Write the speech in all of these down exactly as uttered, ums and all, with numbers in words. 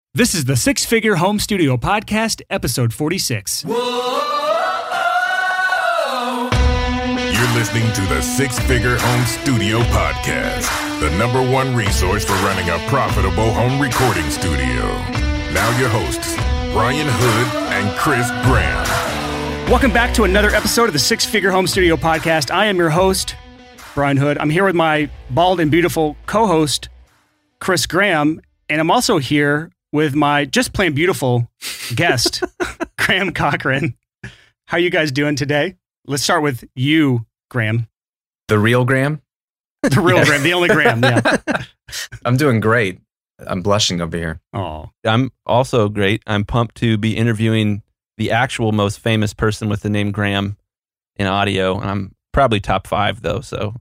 This is the Six Figure Home Studio Podcast, episode forty-six. Whoa. You're listening to the Six Figure Home Studio Podcast, the number one resource for running a profitable home recording studio. Now your hosts, Brian Hood and Chris Graham. Welcome back to another episode of the Six Figure Home Studio Podcast. I am your host, Brian Hood. I'm here with my bald and beautiful co-host, Chris Graham, and I'm also here with my just plain beautiful guest, Graham Cochran. How are you guys doing today? Let's start with you, Graham. The real Graham? The real yeah. Graham, the only Graham, yeah. I'm doing great. I'm blushing over here. Oh, I'm also great. I'm pumped to be interviewing the actual most famous person with the name Graham in audio. And I'm probably top five, though, so.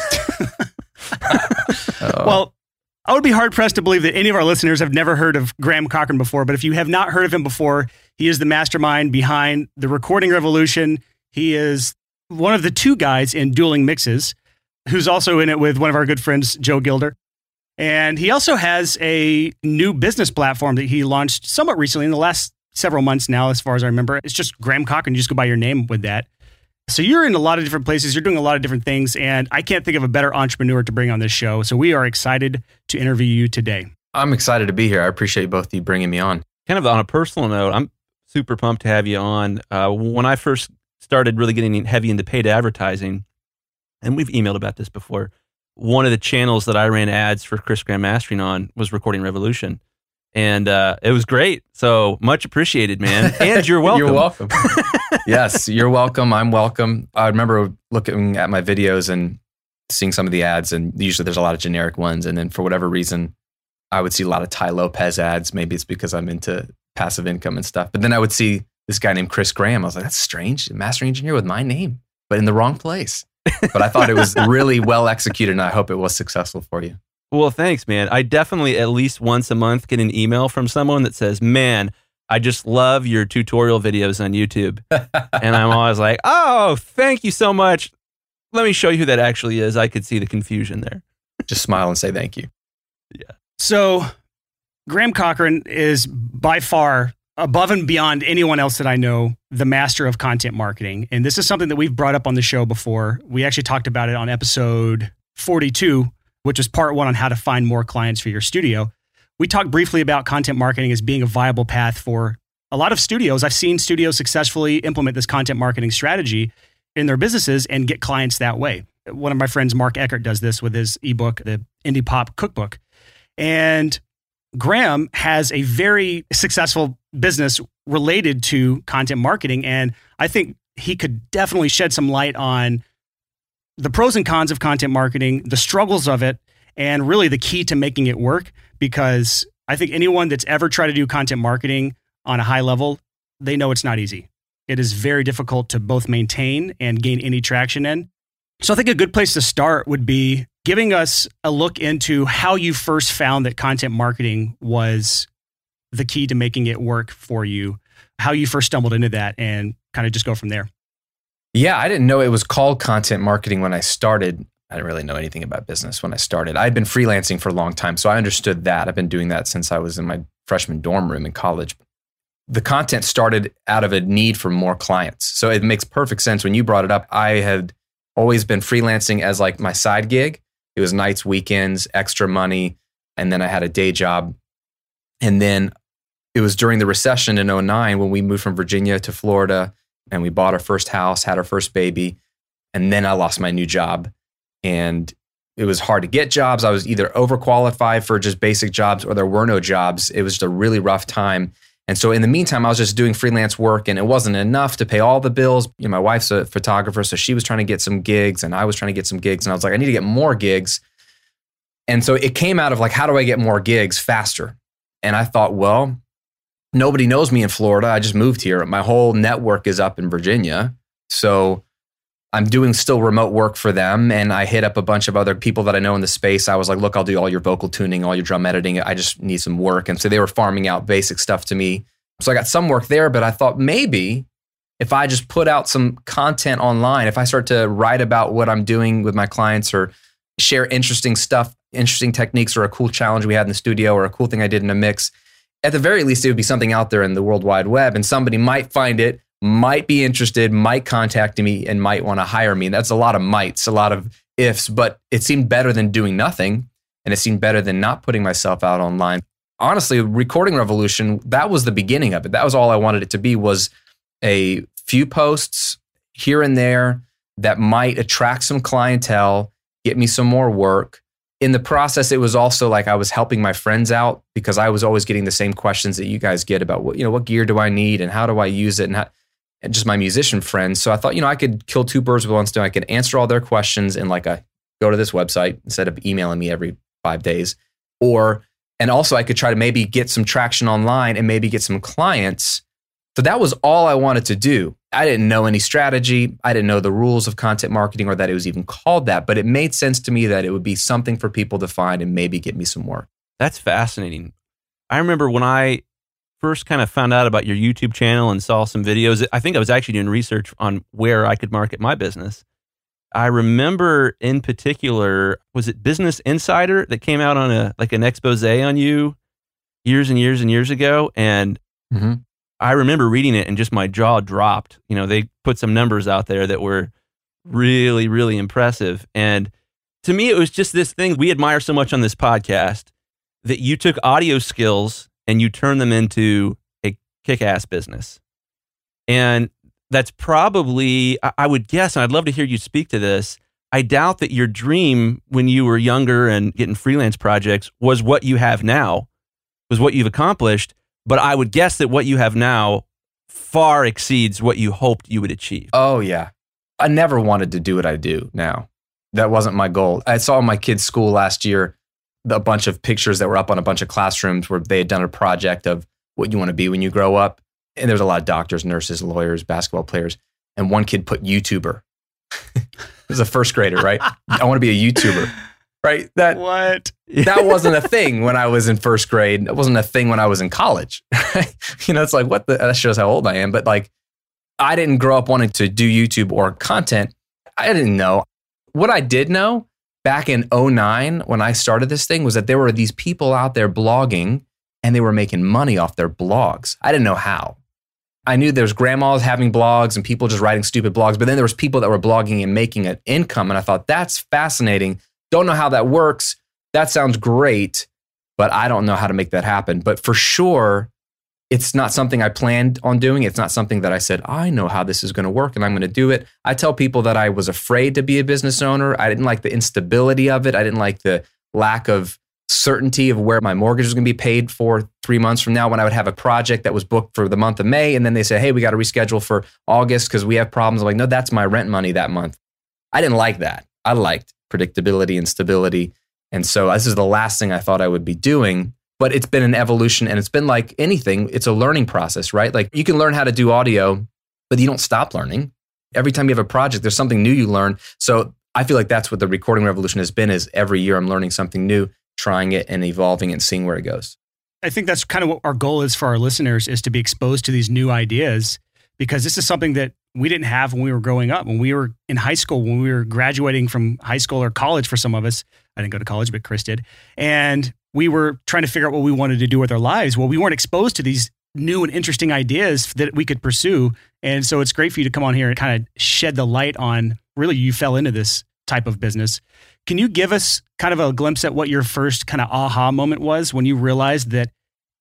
oh. Well, I would be hard-pressed to believe that any of our listeners have never heard of Graham Cochran before, but if you have not heard of him before, he is the mastermind behind the Recording Revolution. He is one of the two guys in Dueling Mixes, who's also in it with one of our good friends, Joe Gilder. And he also has a new business platform that he launched somewhat recently in the last several months now, as far as I remember. It's just Graham Cochran. You just go by your name with that. So you're in a lot of different places. You're doing a lot of different things, and I can't think of a better entrepreneur to bring on this show. So we are excited to interview you today. I'm excited to be here. I appreciate both of you bringing me on. Kind of on a personal note, I'm super pumped to have you on. Uh, when I first started really getting heavy into paid advertising, and we've emailed about this before, one of the channels that I ran ads for Chris Graham Mastering on was Recording Revolution. And uh, it was great. So much appreciated, man. And you're welcome. You're welcome. Yes, you're welcome. I'm welcome. I remember looking at my videos and seeing some of the ads, and usually there's a lot of generic ones. And then for whatever reason, I would see a lot of Tai Lopez ads. Maybe it's because I'm into passive income and stuff. But then I would see this guy named Chris Graham. I was like, that's strange. A mastering engineer with my name, but in the wrong place. But I thought it was really well executed, and I hope it was successful for you. Well, thanks, man. I definitely at least once a month get an email from someone that says, man, I just love your tutorial videos on YouTube. And I'm always like, oh, thank you so much. Let me show you who that actually is. I could see the confusion there. Just smile and say thank you. Yeah. So Graham Cochran is by far, above and beyond anyone else that I know, the master of content marketing. And this is something that we've brought up on the show before. We actually talked about it on episode forty-two, which is part one on how to find more clients for your studio. We talked briefly about content marketing as being a viable path for a lot of studios. I've seen studios successfully implement this content marketing strategy in their businesses and get clients that way. One of my friends, Mark Eckert, does this with his ebook, the Indie Pop Cookbook. And Graham has a very successful business related to content marketing. And I think he could definitely shed some light on the pros and cons of content marketing, the struggles of it, and really the key to making it work. Because I think anyone that's ever tried to do content marketing on a high level, they know it's not easy. It is very difficult to both maintain and gain any traction in. So I think a good place to start would be giving us a look into how you first found that content marketing was the key to making it work for you, how you first stumbled into that, and kind of just go from there. Yeah, I didn't know it was called content marketing when I started. I didn't really know anything about business when I started. I'd been freelancing for a long time, so I understood that. I've been doing that since I was in my freshman dorm room in college. The content started out of a need for more clients. So it makes perfect sense. When you brought it up, I had always been freelancing as like my side gig. It was nights, weekends, extra money, and then I had a day job. And then it was during the recession in oh nine when we moved from Virginia to Florida, and we bought our first house, had our first baby, and then I lost my new job. And it was hard to get jobs. I was either overqualified for just basic jobs or there were no jobs. It was just a really rough time. And so in the meantime, I was just doing freelance work, and it wasn't enough to pay all the bills. You know, my wife's a photographer, so she was trying to get some gigs and I was trying to get some gigs. And I was like, I need to get more gigs. And so it came out of like, how do I get more gigs faster? And I thought, well, nobody knows me in Florida. I just moved here. My whole network is up in Virginia. So I'm doing still remote work for them. And I hit up a bunch of other people that I know in the space. I was like, look, I'll do all your vocal tuning, all your drum editing. I just need some work. And so they were farming out basic stuff to me. So I got some work there, but I thought maybe if I just put out some content online, if I start to write about what I'm doing with my clients or share interesting stuff, interesting techniques, or a cool challenge we had in the studio or a cool thing I did in a mix, at the very least, it would be something out there in the World Wide Web, and somebody might find it, might be interested, might contact me, and might want to hire me. And that's a lot of mights, a lot of ifs, but it seemed better than doing nothing. And it seemed better than not putting myself out online. Honestly, Recording Revolution, that was the beginning of it. That was all I wanted it to be, was a few posts here and there that might attract some clientele, get me some more work. In the process, it was also like I was helping my friends out, because I was always getting the same questions that you guys get about what, you know, what gear do I need and how do I use it, and, how, and just my musician friends. So I thought, you know, I could kill two birds with one stone. I could answer all their questions in like a, go to this website instead of emailing me every five days. Or, and also I could try to maybe get some traction online and maybe get some clients. So that was all I wanted to do. I didn't know any strategy. I didn't know the rules of content marketing, or that it was even called that, but it made sense to me that it would be something for people to find and maybe get me some work. That's fascinating. I remember when I first kind of found out about your YouTube channel and saw some videos, I think I was actually doing research on where I could market my business. I remember in particular, was it Business Insider that came out on a like an expose on you years and years and years ago? And mm-hmm. I remember reading it and just my jaw dropped. You know, they put some numbers out there that were really, really impressive. And to me, it was just this thing we admire so much on this podcast, that you took audio skills and you turned them into a kick-ass business. And that's probably, I would guess, and I'd love to hear you speak to this, I doubt that your dream when you were younger and getting freelance projects was what you have now, was what you've accomplished. But I would guess that what you have now far exceeds what you hoped you would achieve. Oh, yeah. I never wanted to do what I do now. That wasn't my goal. I saw in my kids' school last year a bunch of pictures that were up on a bunch of classrooms where they had done a project of what you want to be when you grow up. And there's a lot of doctors, nurses, lawyers, basketball players. And one kid put YouTuber. This is a first grader, right? I want to be a YouTuber. Right? That what? That wasn't a thing when I was in first grade. It wasn't a thing when I was in college. You know, it's like, what the, that shows how old I am. But like, I didn't grow up wanting to do YouTube or content. I didn't know. What I did know back in oh nine when I started this thing was that there were these people out there blogging and they were making money off their blogs. I didn't know how. I knew there's grandmas having blogs and people just writing stupid blogs, but then there was people that were blogging and making an income. And I thought, that's fascinating. Don't know how that works. That sounds great, but I don't know how to make that happen. But for sure, it's not something I planned on doing. It's not something that I said, I know how this is going to work and I'm going to do it. I tell people that I was afraid to be a business owner. I didn't like the instability of it. I didn't like the lack of certainty of where my mortgage was going to be paid for three months from now, when I would have a project that was booked for the month of May. And then they say, hey, we got to reschedule for August because we have problems. I'm like, no, that's my rent money that month. I didn't like that. I liked predictability and stability. And so this is the last thing I thought I would be doing, but it's been an evolution, and it's been like anything. It's a learning process, right? Like you can learn how to do audio, but you don't stop learning. Every time you have a project, there's something new you learn. So I feel like that's what the Recording Revolution has been, is every year I'm learning something new, trying it and evolving and seeing where it goes. I think that's kind of what our goal is for our listeners, is to be exposed to these new ideas, because this is something that we didn't have when we were growing up. When we were in high school, when we were graduating from high school or college for some of us, I didn't go to college, but Chris did. And we were trying to figure out what we wanted to do with our lives. Well, we weren't exposed to these new and interesting ideas that we could pursue. And so it's great for you to come on here and kind of shed the light on, really, you fell into this type of business. Can you give us kind of a glimpse at what your first kind of aha moment was when you realized that,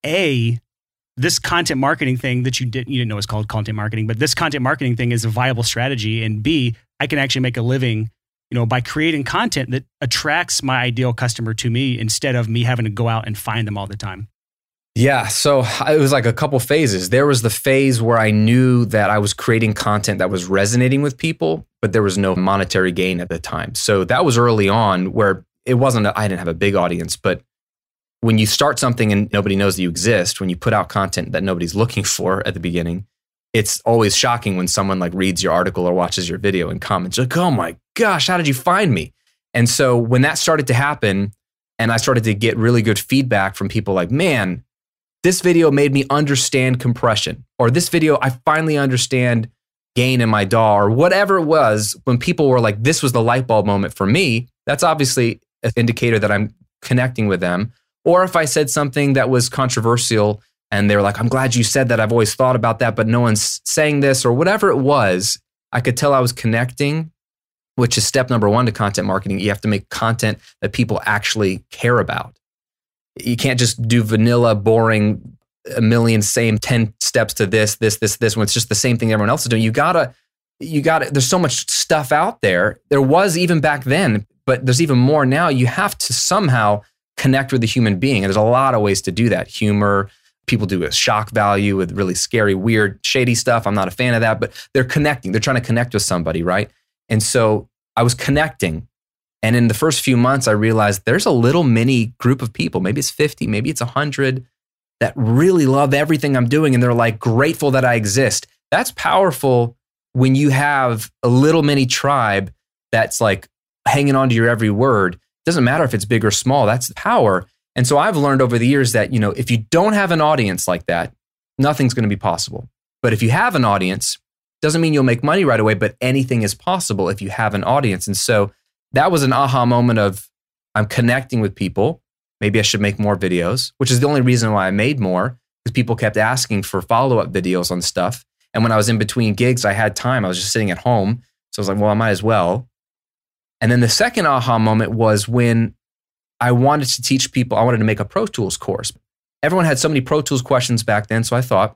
A, this content marketing thing that you didn't, you didn't know was called content marketing, but this content marketing thing is a viable strategy, and B, I can actually make a living, you know, by creating content that attracts my ideal customer to me instead of me having to go out and find them all the time? Yeah, so it was like a couple phases. There was the phase where I knew that I was creating content that was resonating with people, but there was no monetary gain at the time. So that was early on, where it wasn't, a, I didn't have a big audience, but when you start something and nobody knows that you exist, when you put out content that nobody's looking for at the beginning, it's always shocking when someone like reads your article or watches your video and comments like, oh my gosh, how did you find me? And so when that started to happen and I started to get really good feedback from people like, man, this video made me understand compression, or this video, I finally understand gain in my D A W, or whatever it was, when people were like, this was the light bulb moment for me, that's obviously an indicator that I'm connecting with them. Or if I said something that was controversial And they were like, I'm glad you said that. I've always thought about that, but no one's saying this or whatever it was. I could tell I was connecting, which is step number one to content marketing. You have to make content that people actually care about. You can't just do vanilla, boring, a million same ten steps to this, this, this, this, when it's just the same thing everyone else is doing. You gotta, you gotta, there's so much stuff out there. There was even back then, but there's even more now. You have to somehow connect with the human being. And there's a lot of ways to do that. Humor, people do a shock value with really scary, weird, shady stuff. I'm not a fan of that, but they're connecting. They're trying to connect with somebody, right? And so I was connecting. And in the first few months, I realized there's a little mini group of people. Maybe it's fifty, maybe it's one hundred that really love everything I'm doing. And they're like grateful that I exist. That's powerful when you have a little mini tribe that's like hanging on to your every word. It doesn't matter if it's big or small. That's power. And so I've learned over the years that, you know, if you don't have an audience like that, nothing's going to be possible. But if you have an audience, doesn't mean you'll make money right away, but anything is possible if you have an audience. And so that was an aha moment of I'm connecting with people. Maybe I should make more videos, which is the only reason why I made more, because people kept asking for follow-up videos on stuff. And when I was in between gigs, I had time. I was just sitting at home. So I was like, well, I might as well. And then the second aha moment was when I wanted to teach people, I wanted to make a Pro Tools course. Everyone had so many Pro Tools questions back then. So I thought,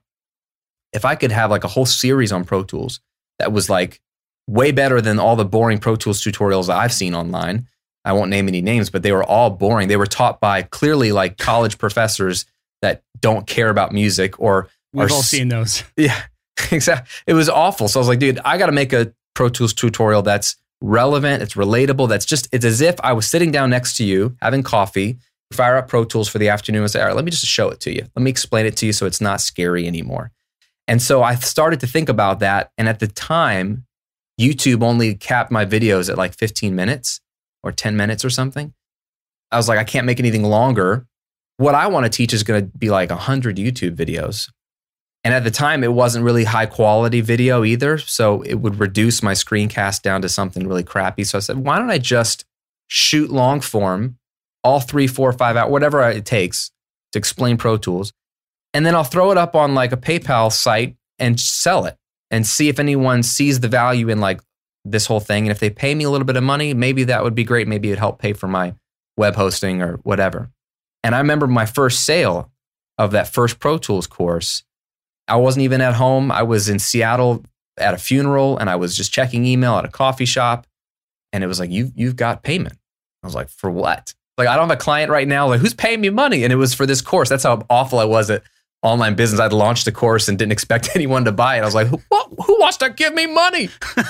if I could have like a whole series on Pro Tools that was like way better than all the boring Pro Tools tutorials that I've seen online. I won't name any names, but they were all boring. They were taught by clearly like college professors that don't care about music or We've are, all seen those. Yeah, exactly. It was awful. So I was like, dude, I got to make a Pro Tools tutorial that's relevant, it's relatable, that's just, it's as if I was sitting down next to you, having coffee, fire up Pro Tools for the afternoon and say, all right, let me just show it to you. Let me explain it to you so it's not scary anymore. And so I started to think about that. And at the time, YouTube only capped my videos at like fifteen minutes or ten minutes or something. I was like, I can't make anything longer. What I want to teach is going to be like one hundred YouTube videos. And at the time, it wasn't really high quality video either. So it would reduce my screencast down to something really crappy. So I said, why don't I just shoot long form, all three, four, five out, whatever it takes to explain Pro Tools. And then I'll throw it up on like a PayPal site and sell it and see if anyone sees the value in like this whole thing. And if they pay me a little bit of money, maybe that would be great. Maybe it'd help pay for my web hosting or whatever. And I remember my first sale of that first Pro Tools course. I wasn't even at home. I was in Seattle at a funeral and I was just checking email at a coffee shop. And it was like, you, you've got payment. I was like, for what? Like, I don't have a client right now. Like, who's paying me money? And it was for this course. That's how awful I was at online business. I'd launched a course and didn't expect anyone to buy it. I was like, what? Who wants to give me money?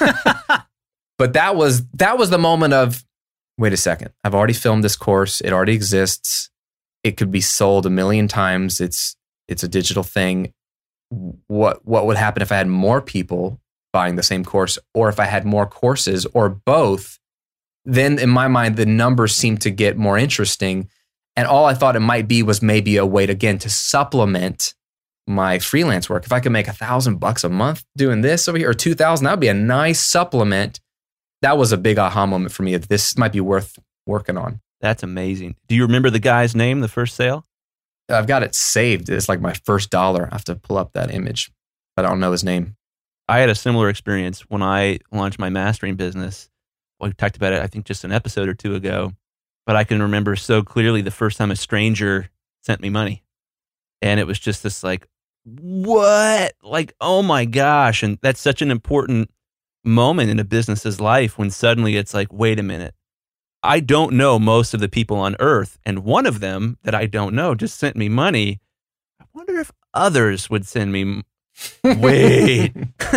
But that was that was the moment of, wait a second. I've already filmed this course. It already exists. It could be sold a million times. It's it's a digital thing. What what would happen if I had more people buying the same course, or if I had more courses, or both? Then in my mind, the numbers seemed to get more interesting. And all I thought it might be was maybe a way to, again, to supplement my freelance work. If I could make a thousand bucks a month doing this over here, or two thousand, that would be a nice supplement. That was a big aha moment for me. This might be worth working on. That's amazing. Do you remember the guy's name, the first sale? I've got it saved. It's like my first dollar. I have to pull up that image, but I don't know his name. I had a similar experience when I launched my mastering business. We talked about it, I think, just an episode or two ago. But I can remember so clearly the first time a stranger sent me money. And it was just this like, what? Like, oh my gosh. And that's such an important moment in a business's life when suddenly it's like, wait a minute. I don't know most of the people on earth. And one of them that I don't know just sent me money. I wonder if others would send me. Wait.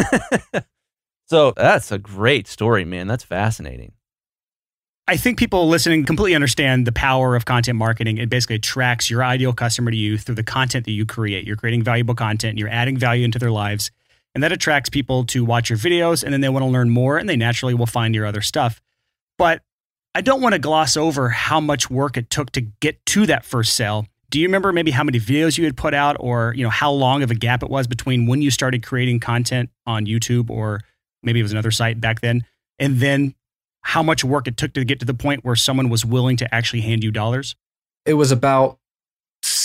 So that's a great story, man. That's fascinating. I think people listening completely understand the power of content marketing. It basically attracts your ideal customer to you through the content that you create. You're creating valuable content, you're adding value into their lives, and that attracts people to watch your videos, and then they want to learn more, and they naturally will find your other stuff. But I don't want to gloss over how much work it took to get to that first sale. Do you remember maybe how many videos you had put out, or you know how long of a gap it was between when you started creating content on YouTube, or maybe it was another site back then, and then how much work it took to get to the point where someone was willing to actually hand you dollars? It was about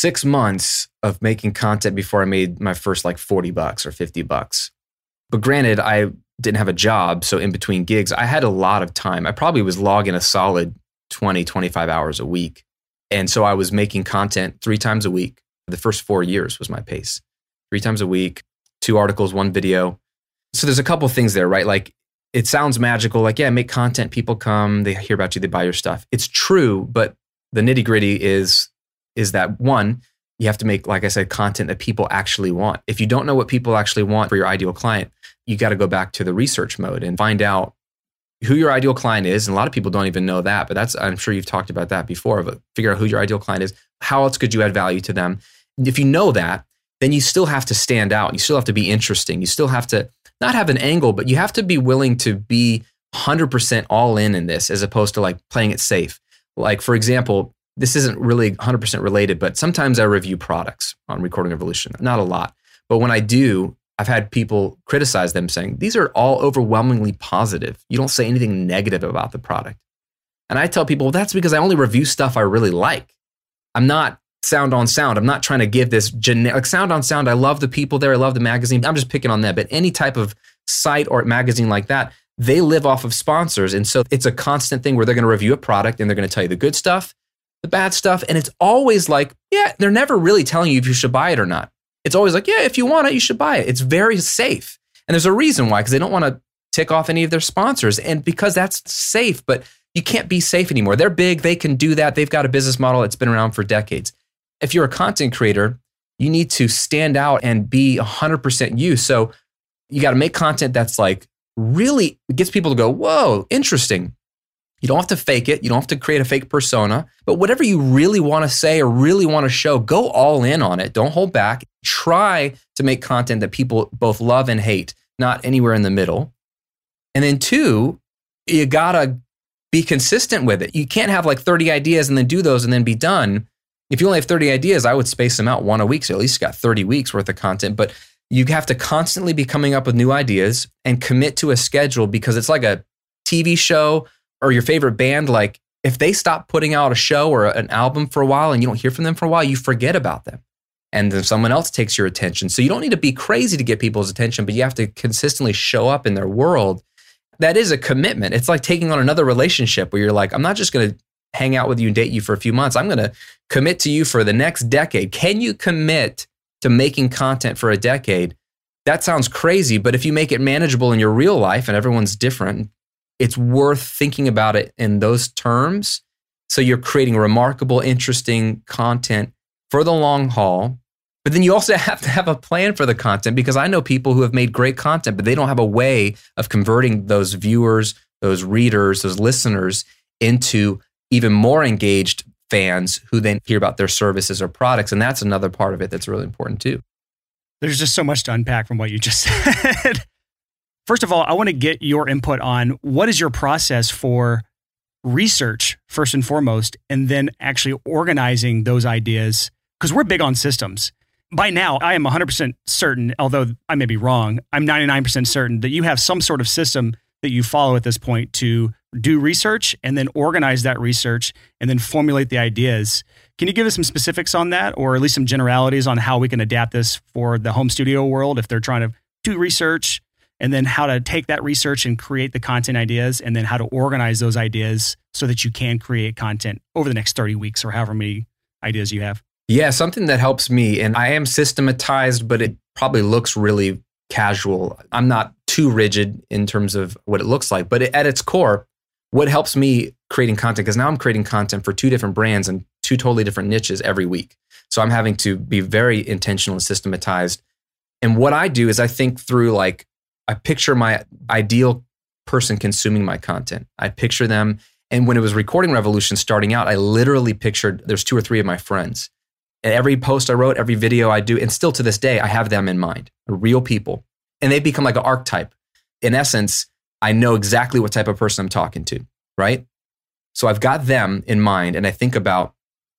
six months of making content before I made my first like forty bucks or fifty bucks. But granted, I didn't have a job. So in between gigs, I had a lot of time. I probably was logging a solid twenty, twenty-five hours a week. And so I was making content three times a week. The first four years was my pace. Three times a week, two articles, one video. So there's a couple things there, right? Like it sounds magical. Like, yeah, make content. People come, they hear about you, they buy your stuff. It's true, but the nitty gritty is, is that one, you have to make, like I said, content that people actually want. If you don't know what people actually want for your ideal client, you got to go back to the research mode and find out who your ideal client is. And a lot of people don't even know that, but that's, I'm sure you've talked about that before, but figure out who your ideal client is. How else could you add value to them? If you know that, then you still have to stand out. You still have to be interesting. You still have to not have an angle, but you have to be willing to be one hundred percent all in in this as opposed to like playing it safe. Like, for example, this isn't really one hundred percent related, but sometimes I review products on Recording Revolution. Not a lot. But when I do, I've had people criticize them saying, these are all overwhelmingly positive. You don't say anything negative about the product. And I tell people, well, that's because I only review stuff I really like. I'm not Sound on Sound. I'm not trying to give this generic Sound on Sound. I love the people there. I love the magazine. I'm just picking on them. But any type of site or magazine like that, they live off of sponsors. And so it's a constant thing where they're going to review a product and they're going to tell you the good stuff, the bad stuff. And it's always like, yeah, they're never really telling you if you should buy it or not. It's always like, yeah, if you want it, you should buy it. It's very safe. And there's a reason why, because they don't want to tick off any of their sponsors. And because that's safe, but you can't be safe anymore. They're big. They can do that. They've got a business model that's been around for decades. If you're a content creator, you need to stand out and be one hundred percent you. So you got to make content that's like really gets people to go, whoa, interesting. You don't have to fake it. You don't have to create a fake persona. But whatever you really want to say or really want to show, go all in on it. Don't hold back. Try to make content that people both love and hate, not anywhere in the middle. And then two, you got to be consistent with it. You can't have like thirty ideas and then do those and then be done. If you only have thirty ideas, I would space them out one a week. So at least you got thirty weeks worth of content. But you have to constantly be coming up with new ideas and commit to a schedule, because it's like a T V show or your favorite band. Like if they stop putting out a show or an album for a while and you don't hear from them for a while, you forget about them. And then someone else takes your attention. So you don't need to be crazy to get people's attention, but you have to consistently show up in their world. That is a commitment. It's like taking on another relationship where you're like, I'm not just going to hang out with you and date you for a few months. I'm going to commit to you for the next decade. Can you commit to making content for a decade? That sounds crazy, but if you make it manageable in your real life, and everyone's different, it's worth thinking about it in those terms. So you're creating remarkable, interesting content for the long haul. But then you also have to have a plan for the content, because I know people who have made great content, but they don't have a way of converting those viewers, those readers, those listeners into even more engaged fans who then hear about their services or products. And that's another part of it that's really important too. There's just so much to unpack from what you just said. First of all, I want to get your input on what is your process for research, first and foremost, and then actually organizing those ideas, because we're big on systems. By now, I am one hundred percent certain, although I may be wrong, I'm ninety-nine percent certain that you have some sort of system that you follow at this point to do research and then organize that research and then formulate the ideas. Can you give us some specifics on that, or at least some generalities on how we can adapt this for the home studio world if they're trying to do research, and then how to take that research and create the content ideas, and then how to organize those ideas so that you can create content over the next thirty weeks or however many ideas you have? Yeah, something that helps me, and I am systematized, but it probably looks really casual. I'm not too rigid in terms of what it looks like, but at its core, what helps me creating content, because now I'm creating content for two different brands and two totally different niches every week. So I'm having to be very intentional and systematized. And what I do is I think through, like, I picture my ideal person consuming my content. I picture them. And when it was Recording Revolution starting out, I literally pictured there's two or three of my friends. And every post I wrote, every video I do, and still to this day, I have them in mind, real people. And they become like an archetype. In essence, I know exactly what type of person I'm talking to, right? So I've got them in mind, and I think about,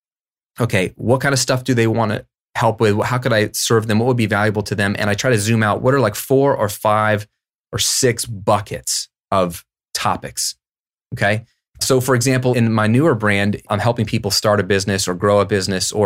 okay, what kind of stuff do they want to help with? How could I serve them? What would be valuable to them? And I try to zoom out. What are like four or five or six buckets of topics, okay? So for example, in my newer brand, I'm helping people start a business or grow a business or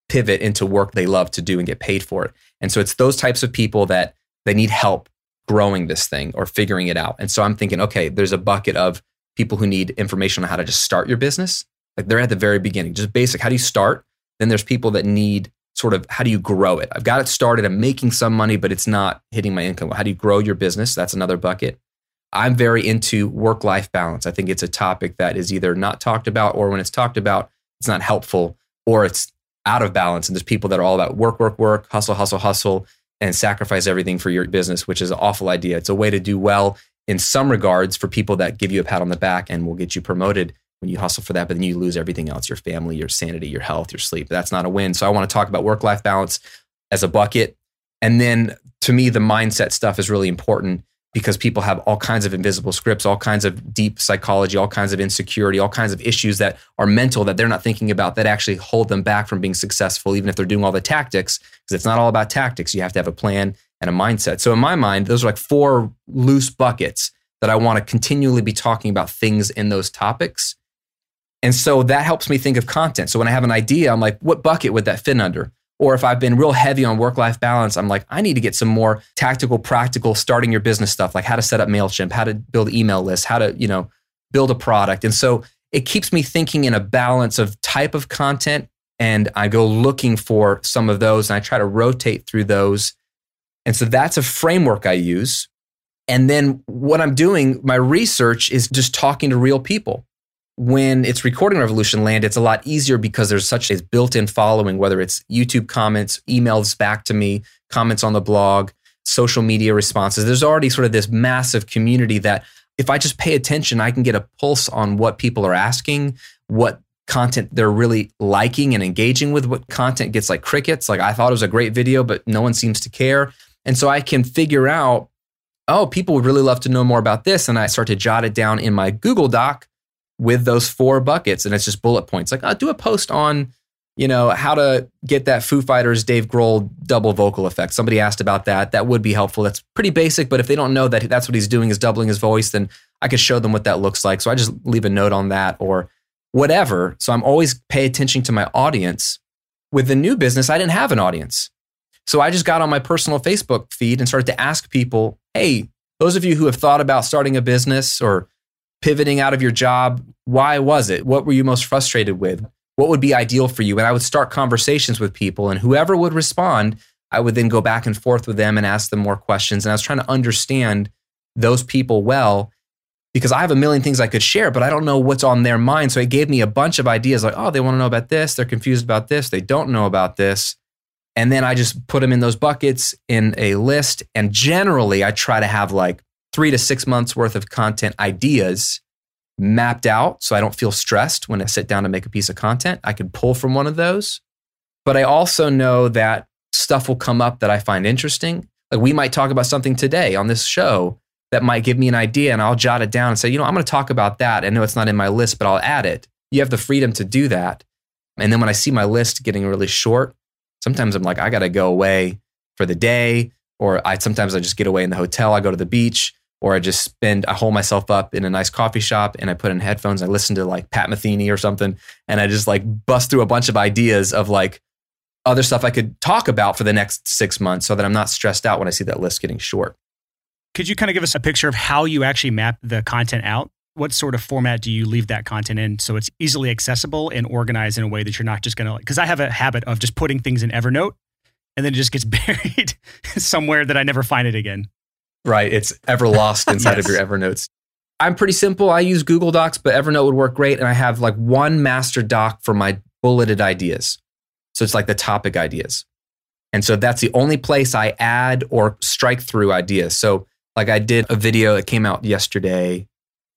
pivot into work they love to do and get paid for it. And so it's those types of people that they need help growing this thing or figuring it out. And so I'm thinking, okay, there's a bucket of people who need information on how to just start your business. Like they're at the very beginning, just basic. How do you start? Then there's people that need sort of, how do you grow it? I've got it started. I'm making some money, but it's not hitting my income. How do you grow your business? That's another bucket. I'm very into work-life balance. I think it's a topic that is either not talked about, or when it's talked about, it's not helpful, or it's out of balance. And there's people that are all about work, work, work, hustle, hustle, hustle, and sacrifice everything for your business, which is an awful idea. It's a way to do well in some regards for people that give you a pat on the back and will get you promoted when you hustle for that, but then you lose everything else, your family, your sanity, your health, your sleep. That's not a win. So I want to talk about work-life balance as a bucket. And then to me, the mindset stuff is really important because people have all kinds of invisible scripts, all kinds of deep psychology, all kinds of insecurity, all kinds of issues that are mental that they're not thinking about that actually hold them back from being successful, even if they're doing all the tactics, because it's not all about tactics. You have to have a plan and a mindset. So in my mind, those are like four loose buckets that I want to continually be talking about things in those topics. And so that helps me think of content. So when I have an idea, I'm like, what bucket would that fit under? Or if I've been real heavy on work-life balance, I'm like, I need to get some more tactical, practical, starting your business stuff, like how to set up MailChimp, how to build email lists, how to, you know, build a product. And so it keeps me thinking in a balance of type of content. And I go looking for some of those and I try to rotate through those. And so that's a framework I use. And then what I'm doing, my research is just talking to real people. When it's Recording Revolution land, it's a lot easier because there's such a built-in following, whether it's YouTube comments, emails back to me, comments on the blog, social media responses. There's already sort of this massive community that if I just pay attention, I can get a pulse on what people are asking, what content they're really liking and engaging with, what content gets like crickets. Like I thought it was a great video, but no one seems to care. And so I can figure out, oh, people would really love to know more about this. And I start to jot it down in my Google Doc with those four buckets. And it's just bullet points. Like I'll do a post on, you know, how to get that Foo Fighters Dave Grohl double vocal effect. Somebody asked about that. That would be helpful. That's pretty basic, but if they don't know that that's what he's doing is doubling his voice, then I could show them what that looks like. So I just leave a note on that or whatever. So I'm always pay attention to my audience. With the new business, I didn't have an audience. So I just got on my personal Facebook feed and started to ask people, hey, those of you who have thought about starting a business or pivoting out of your job, why was it? What were you most frustrated with? What would be ideal for you? And I would start conversations with people, and whoever would respond, I would then go back and forth with them and ask them more questions. And I was trying to understand those people well, because I have a million things I could share, but I don't know what's on their mind. So it gave me a bunch of ideas like, oh, they want to know about this. They're confused about this. They don't know about this. And then I just put them in those buckets in a list. And generally, I try to have like three to six months worth of content ideas mapped out so I don't feel stressed when I sit down to make a piece of content. I can pull from one of those. But I also know that stuff will come up that I find interesting. Like we might talk about something today on this show that might give me an idea, and I'll jot it down and say, you know, I'm going to talk about that. I know it's not in my list, but I'll add it. You have the freedom to do that. And then when I see my list getting really short, sometimes I'm like, I got to go away for the day, or I sometimes I just get away in the hotel. I go to the beach. Or I just spend, I hole myself up in a nice coffee shop and I put in headphones. I listen to like Pat Metheny or something. And I just like bust through a bunch of ideas of like other stuff I could talk about for the next six months so that I'm not stressed out when I see that list getting short. Could you kind of give us a picture of how you actually map the content out? What sort of format do you leave that content in so it's easily accessible and organized in a way that you're not just going to, because I have a habit of just putting things in Evernote and then it just gets buried somewhere that I never find it again. Right. It's ever lost inside yes. of your Evernotes. I'm pretty simple. I use Google Docs, but Evernote would work great. And I have like one master doc for my bulleted ideas. So it's like the topic ideas. And so that's the only place I add or strike through ideas. So like I did a video that came out yesterday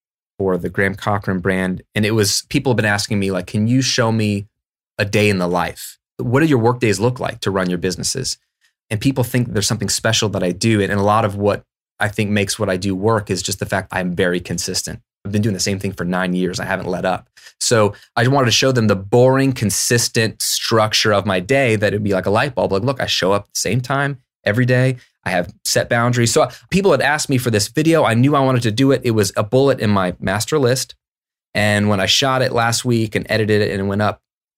for the Graham Cochran brand. And it was, people have been asking me like, can you show me a day in the life? What do your work days look like to run your businesses? And people think there's something special that I do. And a lot of what I think makes what I do work is just the fact I'm very consistent. I've been doing the same thing for nine years. I haven't let up. So I wanted to show them the boring, consistent structure of my day that it'd be like a light bulb. Like, look, I show up at the same time every day. I have set boundaries. So people had asked me for this video. I knew I wanted to do it. It was a bullet in my master list. And when I shot it last week and edited it and it went up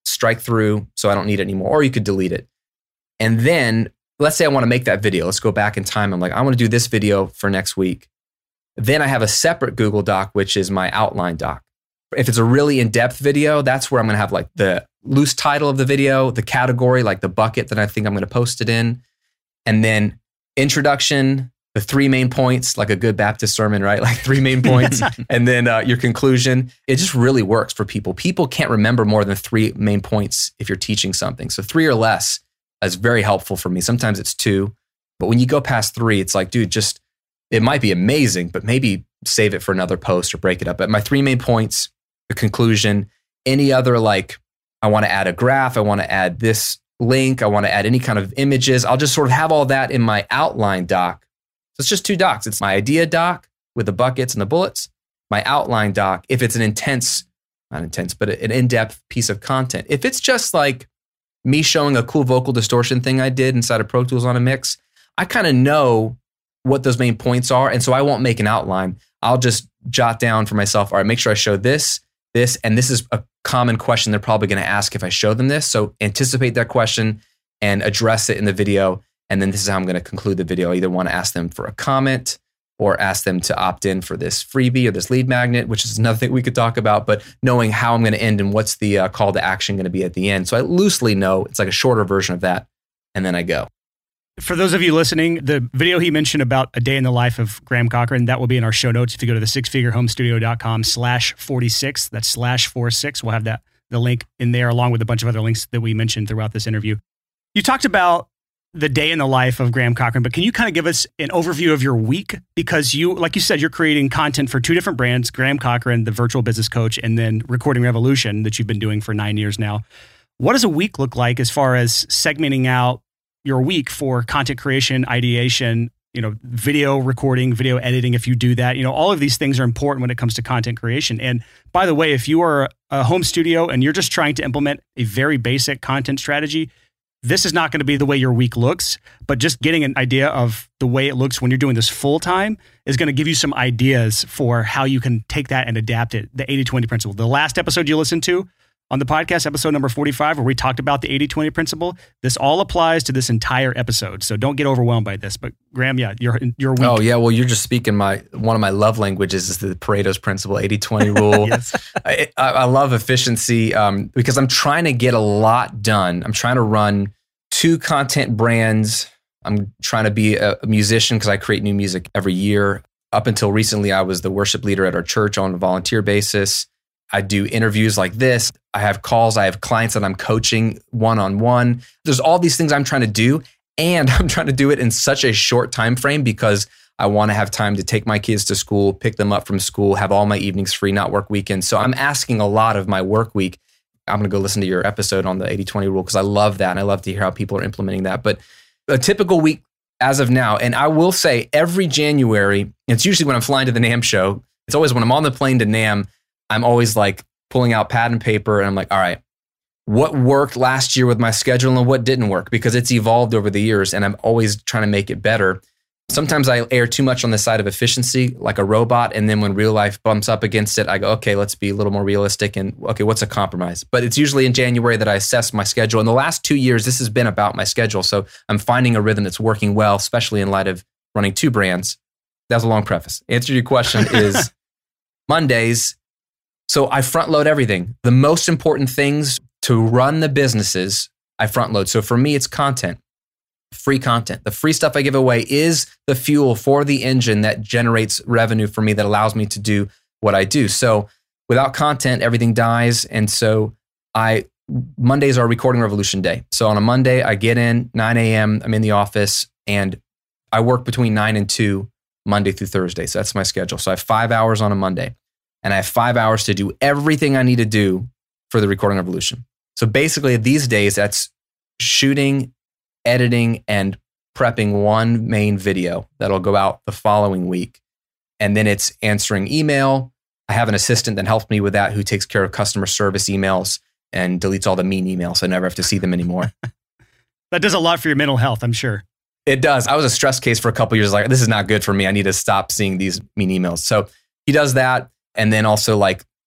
strike through, so I don't need it anymore, or you could delete it. And then let's say I want to make that video. Let's go back in time. I'm like, I want to do this video for next week. Then I have a separate Google Doc, which is my outline doc. If it's a really in-depth video, that's where I'm going to have like the loose title of the video, the category, like the bucket that I think I'm going to post it in. And then introduction, the three main points, like a good Baptist sermon, right? Like three main points. And then uh, your conclusion. It just really works for people. People can't remember more than three main points if you're teaching something. So three or less is very helpful for me. Sometimes it's two. But when you go past three, it's like, dude, just, it might be amazing, but maybe save it for another post or break it up. But my three main points, the conclusion, any other like, I want to add a graph, I want to add this link, I want to add any kind of images. I'll just sort of have all that in my outline doc. So it's just two docs. It's my idea doc with the buckets and the bullets, my outline doc, if it's an intense, not intense, but an in-depth piece of content. If it's just like me showing a cool vocal distortion thing I did inside of Pro Tools on a mix, I kind of know what those main points are. And so I won't make an outline. I'll just jot down for myself, all right, make sure I show this, this, and this is a common question they're probably going to ask if I show them this. So anticipate that question and address it in the video. And then this is how I'm going to conclude the video. I either want to ask them for a comment or ask them to opt in for this freebie or this lead magnet, which is another thing we could talk about, but knowing how I'm going to end and what's the uh, call to action going to be at the end. So I loosely know it's like a shorter version of that. And then I go. For those of you listening, the video he mentioned about a day in the life of Graham Cochran, that will be in our show notes. If you go to the six figure home studio dot com slash forty-six, that's slash four six. We'll have that the link in there along with a bunch of other links that we mentioned throughout this interview. You talked about the day in the life of Graham Cochran, but can you kind of give us an overview of your week? Because you, like you said, you're creating content for two different brands, Graham Cochran, the virtual business coach, and then Recording Revolution that you've been doing for nine years now. What does a week look like as far as segmenting out your week for content creation, ideation, you know, video recording, video editing, if you do that? You know, all of these things are important when it comes to content creation. And by the way, if you are a home studio and you're just trying to implement a very basic content strategy, this is not going to be the way your week looks, but just getting an idea of the way it looks when you're doing this full time is going to give you some ideas for how you can take that and adapt it. The eighty twenty principle. The last episode you listened to on the podcast, episode number forty-five, where we talked about the eighty twenty principle, this all applies to this entire episode. So don't get overwhelmed by this. But Graham, yeah, your your week. Oh yeah, well, you're just speaking my one of my love languages is the Pareto's principle, eighty twenty rule. Yes. I, I love efficiency um, because I'm trying to get a lot done. I'm trying to run two content brands. I'm trying to be a, a musician because I create new music every year. Up until recently, I was the worship leader at our church on a volunteer basis. I do interviews like this. I have calls. I have clients that I'm coaching one-on-one. There's all these things I'm trying to do, and I'm trying to do it in such a short time frame because I want to have time to take my kids to school, pick them up from school, have all my evenings free, not work weekends. So I'm asking a lot of my work week. I'm going to go listen to your episode on the eighty twenty rule because I love that, and I love to hear how people are implementing that. But a typical week as of now, and I will say every January, it's usually when I'm flying to the NAMM show. It's always when I'm on the plane to NAMM, I'm always like pulling out pad and paper and I'm like, all right, what worked last year with my schedule and what didn't work? Because it's evolved over the years and I'm always trying to make it better. Sometimes I err too much on the side of efficiency, like a robot. And then when real life bumps up against it, I go, okay, let's be a little more realistic and okay, what's a compromise? But it's usually in January that I assess my schedule. In the last two years, this has been about my schedule. So I'm finding a rhythm that's working well, especially in light of running two brands. That's a long preface. Answer to your question is Mondays. So I front load everything. The most important things to run the businesses, I front load. So for me, it's content, free content. The free stuff I give away is the fuel for the engine that generates revenue for me that allows me to do what I do. So without content, everything dies. And so I Mondays are Recording Revolution day. So on a Monday, I get in nine a.m., I'm in the office, and I work between nine and two Monday through Thursday. So that's my schedule. So I have five hours on a Monday. And I have five hours to do everything I need to do for the Recording Revolution. So basically these days, that's shooting, editing, and prepping one main video that'll go out the following week. And then it's answering email. I have an assistant that helps me with that who takes care of customer service emails and deletes all the mean emails so I never have to see them anymore. That does a lot for your mental health, I'm sure. It does. I was a stress case for a couple of years. Like, this is not good for me. I need to stop seeing these mean emails. So he does that. And then also like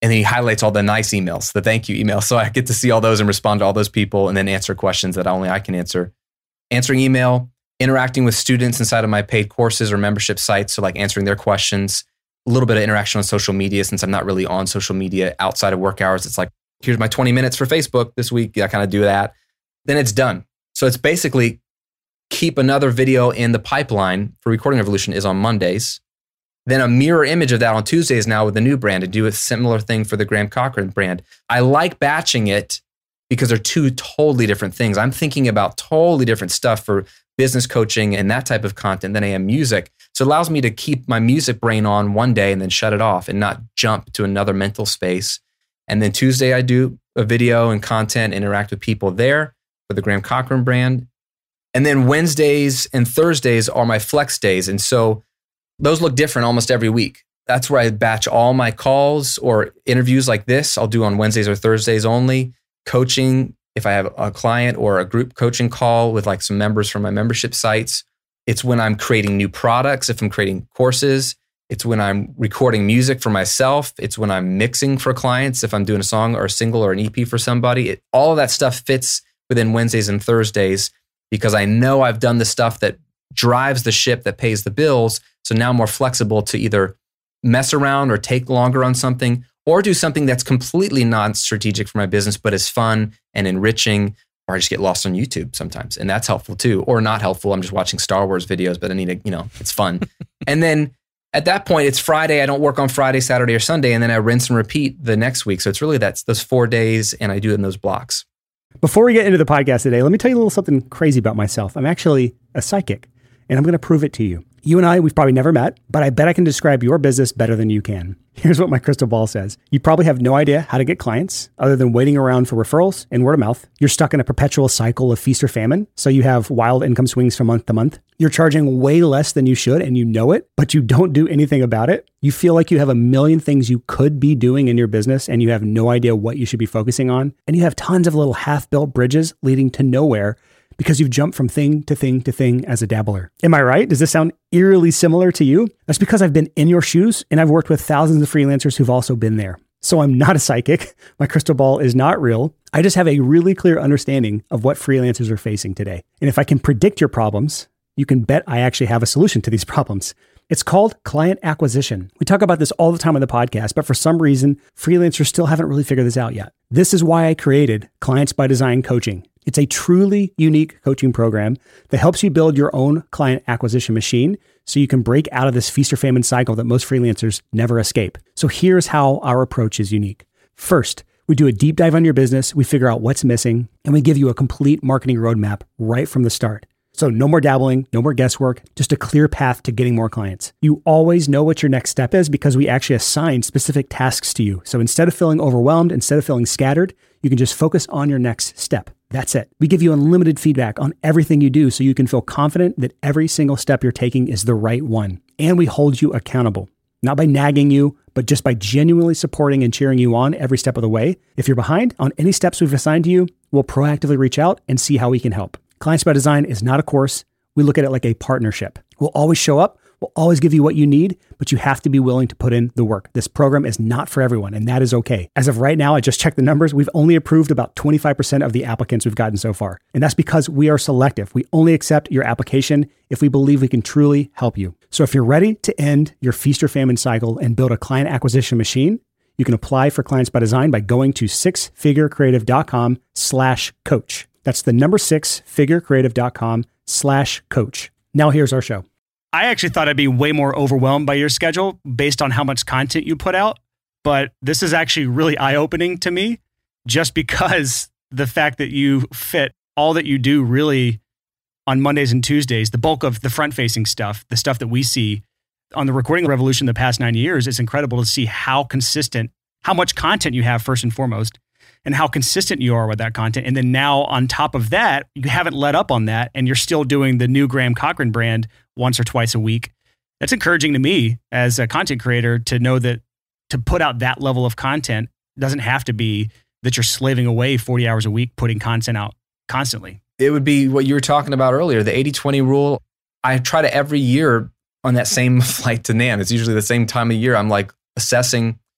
And then he highlights all the nice emails, the thank you emails. So I get to see all those and respond to all those people and then answer questions that only I can answer. Answering email, interacting with students inside of my paid courses or membership sites. So like answering their questions, a little bit of interaction on social media since I'm not really on social media outside of work hours. It's like, here's my twenty minutes for Facebook this week. I kind of do that. Then it's done. So it's basically keep another video in the pipeline for Recording Revolution is on Mondays. Then a mirror image of that on Tuesdays now with the new brand and do a similar thing for the Graham Cochran brand. I like batching it because they're two totally different things. I'm thinking about totally different stuff for business coaching and that type of content than I am music. So it allows me to keep my music brain on one day and then shut it off and not jump to another mental space. And then Tuesday, I do a video and content, interact with people there for the Graham Cochran brand. And then Wednesdays and Thursdays are my flex days. And so those look different almost every week. That's where I batch all my calls or interviews like this. I'll do on Wednesdays or Thursdays only. Coaching, if I have a client or a group coaching call with like some members from my membership sites. It's when I'm creating new products, if I'm creating courses. It's when I'm recording music for myself. It's when I'm mixing for clients, if I'm doing a song or a single or an E P for somebody. It, all of that stuff fits within Wednesdays and Thursdays because I know I've done the stuff that drives the ship that pays the bills. So now I'm more flexible to either mess around or take longer on something or do something that's completely non-strategic for my business, but is fun and enriching, or I just get lost on YouTube sometimes. And that's helpful too, or not helpful. I'm just watching Star Wars videos, but I need to, you know, it's fun. And then at that point, it's Friday. I don't work on Friday, Saturday, or Sunday. And then I rinse and repeat the next week. So it's really that's those four days and I do it in those blocks. Before we get into the podcast today, let me tell you a little something crazy about myself. I'm actually a psychic, and I'm going to prove it to you. You and I, we've probably never met, but I bet I can describe your business better than you can. Here's what my crystal ball says. You probably have no idea how to get clients other than waiting around for referrals and word of mouth. You're stuck in a perpetual cycle of feast or famine, so you have wild income swings from month to month. You're charging way less than you should, and you know it, but you don't do anything about it. You feel like you have a million things you could be doing in your business, and you have no idea what you should be focusing on. And you have tons of little half-built bridges leading to nowhere because you've jumped from thing to thing to thing as a dabbler. Am I right? Does this sound eerily similar to you? That's because I've been in your shoes and I've worked with thousands of freelancers who've also been there. So I'm not a psychic. My crystal ball is not real. I just have a really clear understanding of what freelancers are facing today. And if I can predict your problems, you can bet I actually have a solution to these problems. It's called client acquisition. We talk about this all the time on the podcast, but for some reason, freelancers still haven't really figured this out yet. This is why I created Clients by Design Coaching. It's a truly unique coaching program that helps you build your own client acquisition machine so you can break out of this feast or famine cycle that most freelancers never escape. So here's how our approach is unique. First, we do a deep dive on your business, we figure out what's missing, and we give you a complete marketing roadmap right from the start. So no more dabbling, no more guesswork, just a clear path to getting more clients. You always know what your next step is because we actually assign specific tasks to you. So instead of feeling overwhelmed, instead of feeling scattered, you can just focus on your next step. That's it. We give you unlimited feedback on everything you do so you can feel confident that every single step you're taking is the right one. And we hold you accountable, not by nagging you, but just by genuinely supporting and cheering you on every step of the way. If you're behind on any steps we've assigned to you, we'll proactively reach out and see how we can help. Clients by Design is not a course. We look at it like a partnership. We'll always show up. We'll always give you what you need, but you have to be willing to put in the work. This program is not for everyone, and that is okay. As of right now, I just checked the numbers. We've only approved about twenty-five percent of the applicants we've gotten so far. And that's because we are selective. We only accept your application if we believe we can truly help you. So if you're ready to end your feast or famine cycle and build a client acquisition machine, you can apply for Clients by Design by going to sixfigurecreative.com slash coach. That's the number sixfigurecreative.com slash coach. Now here's our show. I actually thought I'd be way more overwhelmed by your schedule based on how much content you put out, but this is actually really eye-opening to me just because the fact that you fit all that you do really on Mondays and Tuesdays, the bulk of the front-facing stuff, the stuff that we see on the Recording Revolution the past nine years, it's incredible to see how consistent, how much content you have first and foremost, and how consistent you are with that content. And then now on top of that, you haven't let up on that and you're still doing the new Graham Cochran brand once or twice a week. That's encouraging to me as a content creator to know that to put out that level of content doesn't have to be that you're slaving away forty hours a week putting content out constantly. It would be what you were talking about earlier, the eighty twenty rule. I try to every year on that same flight to NAMM. It's usually the same time of year. I'm like assessing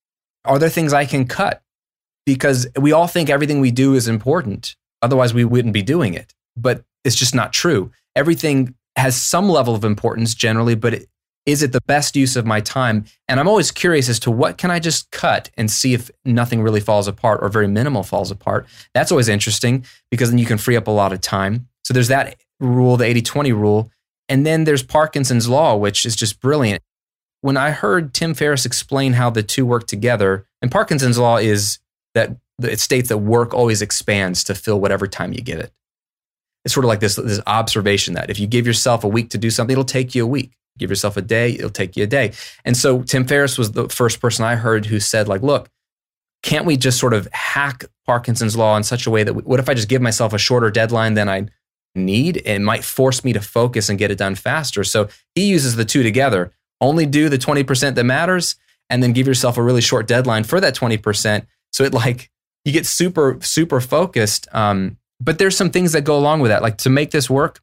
Are there things I can cut? Because we all think everything we do is important. Otherwise, we wouldn't be doing it. But it's just not true. Everything has some level of importance generally, but it, is it the best use of my time? And I'm always curious as to what can I just cut and see if nothing really falls apart or very minimal falls apart. That's always interesting because then you can free up a lot of time. So there's that rule, the eighty twenty rule. And then there's Parkinson's law, which is just brilliant. When I heard Tim Ferriss explain how the two work together, and Parkinson's law is that it states that work always expands to fill whatever time you give it. It's sort of like this, this observation that if you give yourself a week to do something, it'll take you a week. Give yourself a day, it'll take you a day. And so Tim Ferriss was the first person I heard who said, like, look, can't we just sort of hack Parkinson's law in such a way that, what if I just give myself a shorter deadline than I need? It might force me to focus and get it done faster. So he uses the two together. Only do the twenty percent that matters, and then give yourself a really short deadline for that twenty percent. So it like, you get super, super focused. Um, but there's some things that go along with that. Like to make this work,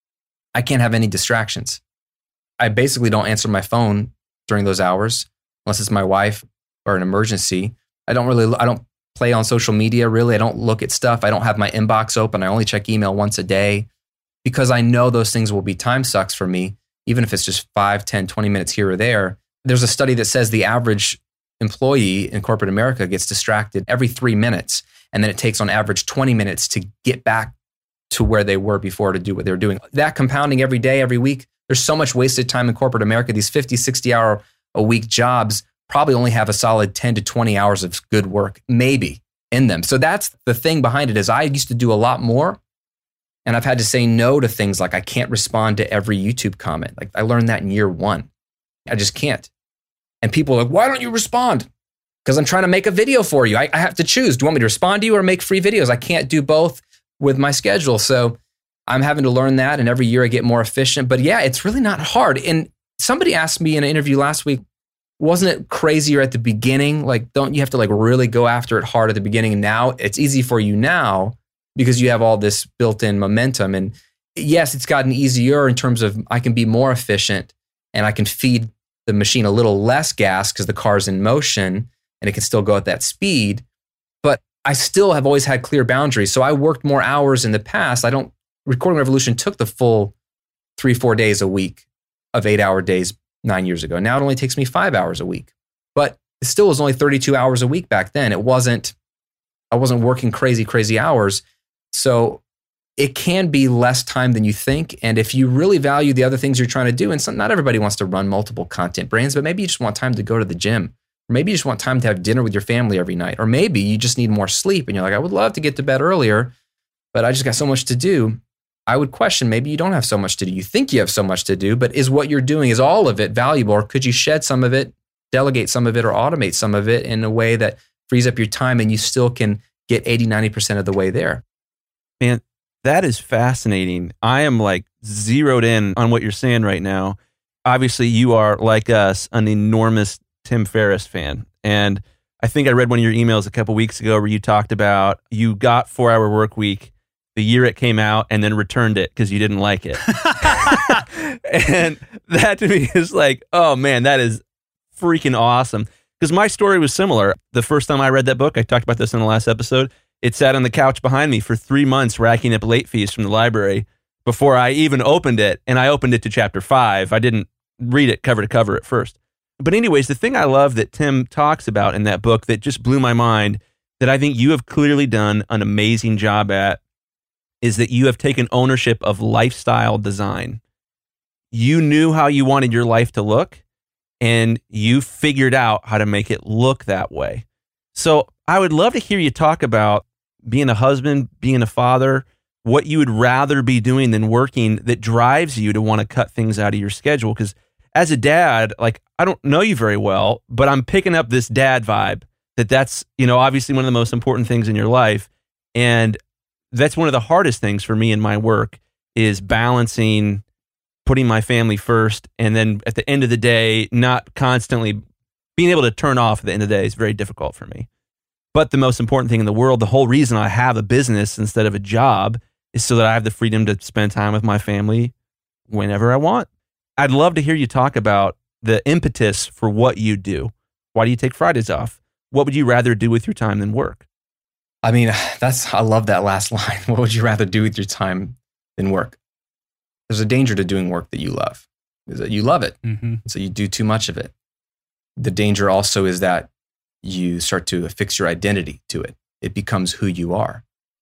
I can't have any distractions. I basically don't answer my phone during those hours unless it's my wife or an emergency. I don't really, I don't play on social media really. I don't look at stuff. I don't have my inbox open. I only check email once a day because I know those things will be time sucks for me, even if it's just five, ten, twenty minutes here or there. There's a study that says the average employee in corporate America gets distracted every three minutes. And then it takes on average twenty minutes to get back to where they were before to do what they're doing. That compounding every day, every week, there's so much wasted time in corporate America. These fifty, sixty hour a week jobs probably only have a solid ten to twenty hours of good work, maybe, in them. So that's the thing behind it is I used to do a lot more, and I've had to say no to things like I can't respond to every YouTube comment. Like I learned that in year one. I just can't. And people are like, why don't you respond? Because I'm trying to make a video for you. I, I have to choose. Do you want me to respond to you or make free videos? I can't do both with my schedule. So I'm having to learn that, and every year I get more efficient. But yeah, it's really not hard. And somebody asked me in an interview last week, wasn't it crazier at the beginning? Like, don't you have to like really go after it hard at the beginning? And now it's easy for you now because you have all this built-in momentum. And yes, it's gotten easier in terms of I can be more efficient and I can feed the machine a little less gas because the car's in motion and it can still go at that speed. But I still have always had clear boundaries. So I worked more hours in the past. I don't Recording Revolution took the full three, four days a week of eight hour days nine years ago. Now it only takes me five hours a week, but it still was only thirty-two hours a week back then. It wasn't, I wasn't working crazy, crazy hours. So it can be less time than you think. And if you really value the other things you're trying to do, and some, not everybody wants to run multiple content brands, but maybe you just want time to go to the gym, or maybe you just want time to have dinner with your family every night, or maybe you just need more sleep and you're like, I would love to get to bed earlier, but I just got so much to do. I would question, maybe you don't have so much to do. You think you have so much to do, but is what you're doing, is all of it valuable? Or could you shed some of it, delegate some of it, or automate some of it in a way that frees up your time and you still can get eighty, ninety percent of the way there? Man, that is fascinating. I am like zeroed in on what you're saying right now. Obviously, you are, like us, an enormous Tim Ferriss fan. And I think I read one of your emails a couple weeks ago where you talked about you got Four Hour Work Week the year it came out and then returned it because you didn't like it. And that to me is like, oh man, that is freaking awesome. Because my story was similar. The first time I read that book, I talked about this in the last episode, it sat on the couch behind me for three months racking up late fees from the library before I even opened it. And I opened it to chapter five. I didn't read it cover to cover at first. But anyways, the thing I love that Tim talks about in that book that just blew my mind, that I think you have clearly done an amazing job at, is that you have taken ownership of lifestyle design. You knew how you wanted your life to look, and you figured out how to make it look that way. So I would love to hear you talk about being a husband, being a father, what you would rather be doing than working that drives you to want to cut things out of your schedule. Because as a dad, like, I don't know you very well, but I'm picking up this dad vibe that that's, you know, obviously one of the most important things in your life. And that's one of the hardest things for me in my work is balancing putting my family first. And then at the end of the day, not constantly being able to turn off at the end of the day is very difficult for me. But the most important thing in the world, the whole reason I have a business instead of a job is so that I have the freedom to spend time with my family whenever I want. I'd love to hear you talk about the impetus for what you do. Why do you take Fridays off? what would you rather do with your time than work? I mean, that's, I love that last line. What would you rather do with your time than work? There's a danger to doing work that you love, is that you love it. Mm-hmm. So you do too much of it. The danger also is that you start to affix your identity to it. It becomes who you are.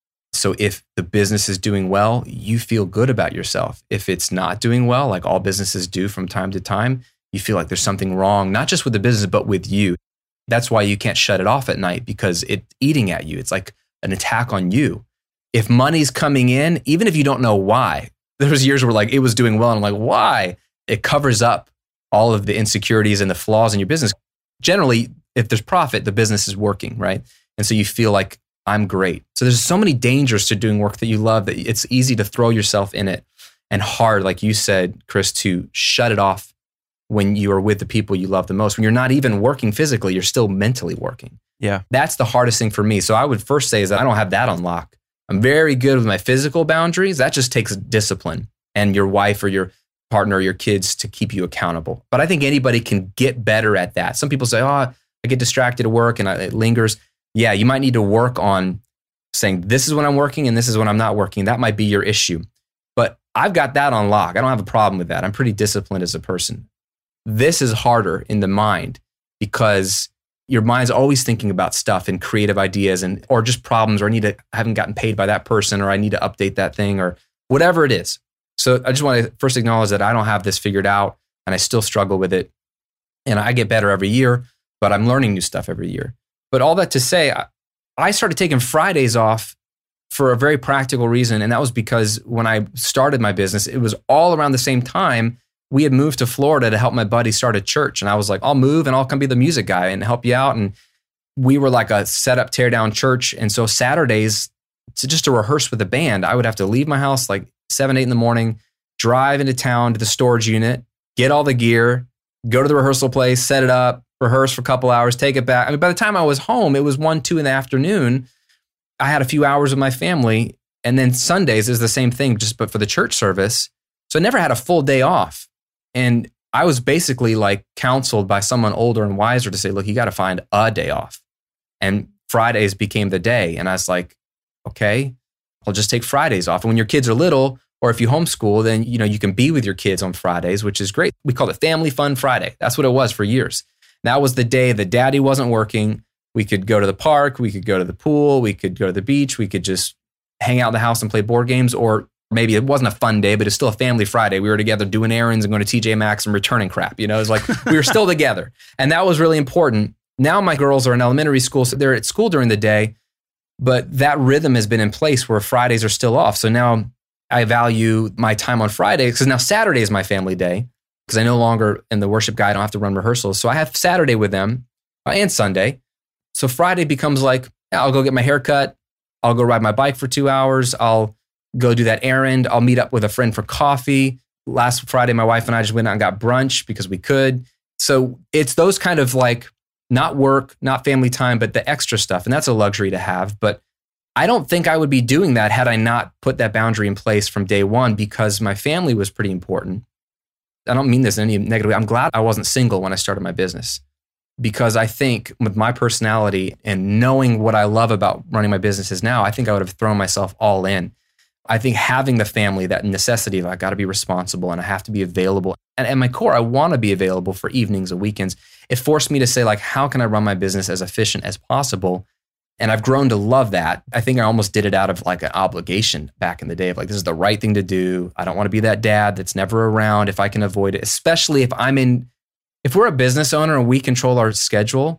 So if the business is doing well, you feel good about yourself. If it's not doing well, like all businesses do from time to time, you feel like there's something wrong, not just with the business, but with you. That's why you can't shut it off at night, because it's eating at you. It's like an attack on you. If money's coming in, even if you don't know why, there was years where like it was doing well and I'm like, why? It covers up all of the insecurities and the flaws in your business. Generally, if there's profit, the business is working, right? And so you feel like I'm great. So there's so many dangers to doing work that you love that it's easy to throw yourself in it, and hard, like you said, Chris, to shut it off when you are with the people you love the most. When you're not even working physically, you're still mentally working. Yeah. That's the hardest thing for me. So I would first say is that I don't have that on lock. I'm very good with my physical boundaries. That just takes discipline and your wife or your partner or your kids to keep you accountable. But I think anybody can get better at that. Some people say, oh, I get distracted at work and it lingers. Yeah, you might need to work on saying, this is when I'm working and this is when I'm not working. That might be your issue. But I've got that on lock. I don't have a problem with that. I'm pretty disciplined as a person. This is harder in the mind because your mind's always thinking about stuff and creative ideas and or just problems, or I need to I haven't gotten paid by that person, or I need to update that thing, or whatever it is. So I just want to first acknowledge that I don't have this figured out and I still struggle with it. And I get better every year, but I'm learning new stuff every year. But all that to say, I started taking Fridays off for a very practical reason. And that was because when I started my business, it was all around the same time. We had moved to Florida to help my buddy start a church. And I was like, I'll move and I'll come be the music guy and help you out. And we were like a set up, tear down church. And so Saturdays, to just to rehearse with the band, I would have to leave my house like seven, eight in the morning, drive into town to the storage unit, get all the gear, go to the rehearsal place, set it up, rehearse for a couple hours, take it back. I mean, by the time I was home, it was one, two in the afternoon. I had a few hours with my family. And then Sundays is the same thing, just but for the church service. So I never had a full day off. And I was basically like counseled by someone older and wiser to say, look, you got to find a day off. And Fridays became the day. And I was like, okay, I'll just take Fridays off. And when your kids are little, or if you homeschool, then you know you can be with your kids on Fridays, which is great. We called it Family Fun Friday. That's what it was for years. That was the day that daddy wasn't working. We could go to the park. We could go to the pool. We could go to the beach. We could just hang out in the house and play board games. Or maybe it wasn't a fun day, but it's still a family Friday. We were together doing errands and going to T J Maxx and returning crap. You know, it's like we were still together. And that was really important. Now my girls are in elementary school, so they're at school during the day. But that rhythm has been in place where Fridays are still off. So now I value my time on Friday because now Saturday is my family day because I no longer in the worship guy, I don't have to run rehearsals. So I have Saturday with them and Sunday. So Friday becomes like, yeah, I'll go get my hair cut. I'll go ride my bike for two hours. I'll go do that errand. I'll meet up with a friend for coffee. Last Friday, my wife and I just went out and got brunch because we could. So it's those kind of like, not work, not family time, but the extra stuff. And that's a luxury to have. But I don't think I would be doing that had I not put that boundary in place from day one because my family was pretty important. I don't mean this in any negative way. I'm glad I wasn't single when I started my business because I think with my personality and knowing what I love about running my businesses now, I think I would have thrown myself all in. I think having the family, that necessity of I got to be responsible and I have to be available. And at my core, I want to be available for evenings and weekends. It forced me to say, like, how can I run my business as efficient as possible? And I've grown to love that. I think I almost did it out of like an obligation back in the day of like, this is the right thing to do. I don't want to be that dad that's never around if I can avoid it, especially if I'm in, if we're a business owner and we control our schedule,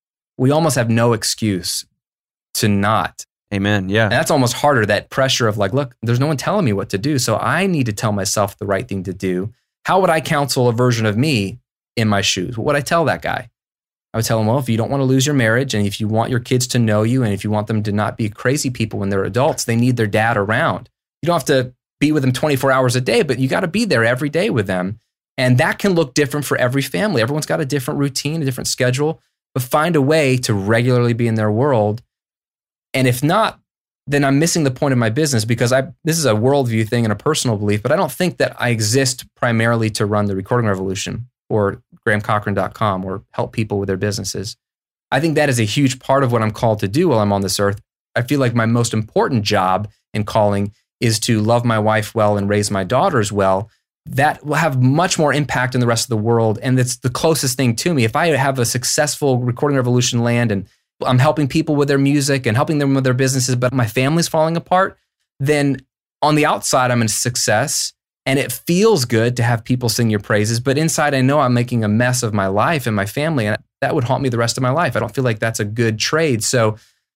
we almost have no excuse to not. Amen. Yeah. And that's almost harder, that pressure of like, look, there's no one telling me what to do. So I need to tell myself the right thing to do. How would I counsel a version of me in my shoes? What would I tell that guy? I would tell him, well, if you don't want to lose your marriage and if you want your kids to know you and if you want them to not be crazy people when they're adults, they need their dad around. You don't have to be with them twenty-four hours a day, but you got to be there every day with them. And that can look different for every family. Everyone's got a different routine, a different schedule, but find a way to regularly be in their world. And if not, then I'm missing the point of my business because I this is a worldview thing and a personal belief, but I don't think that I exist primarily to run the Recording Revolution or Graham Cochran dot com or help people with their businesses. I think that is a huge part of what I'm called to do while I'm on this earth. I feel like my most important job and calling is to love my wife well and raise my daughters well. That will have much more impact in the rest of the world. And it's the closest thing to me. If I have a successful Recording Revolution land and I'm helping people with their music and helping them with their businesses, but my family's falling apart, then on the outside, I'm a success. And it feels good to have people sing your praises. But inside, I know I'm making a mess of my life and my family. And that would haunt me the rest of my life. I don't feel like that's a good trade. So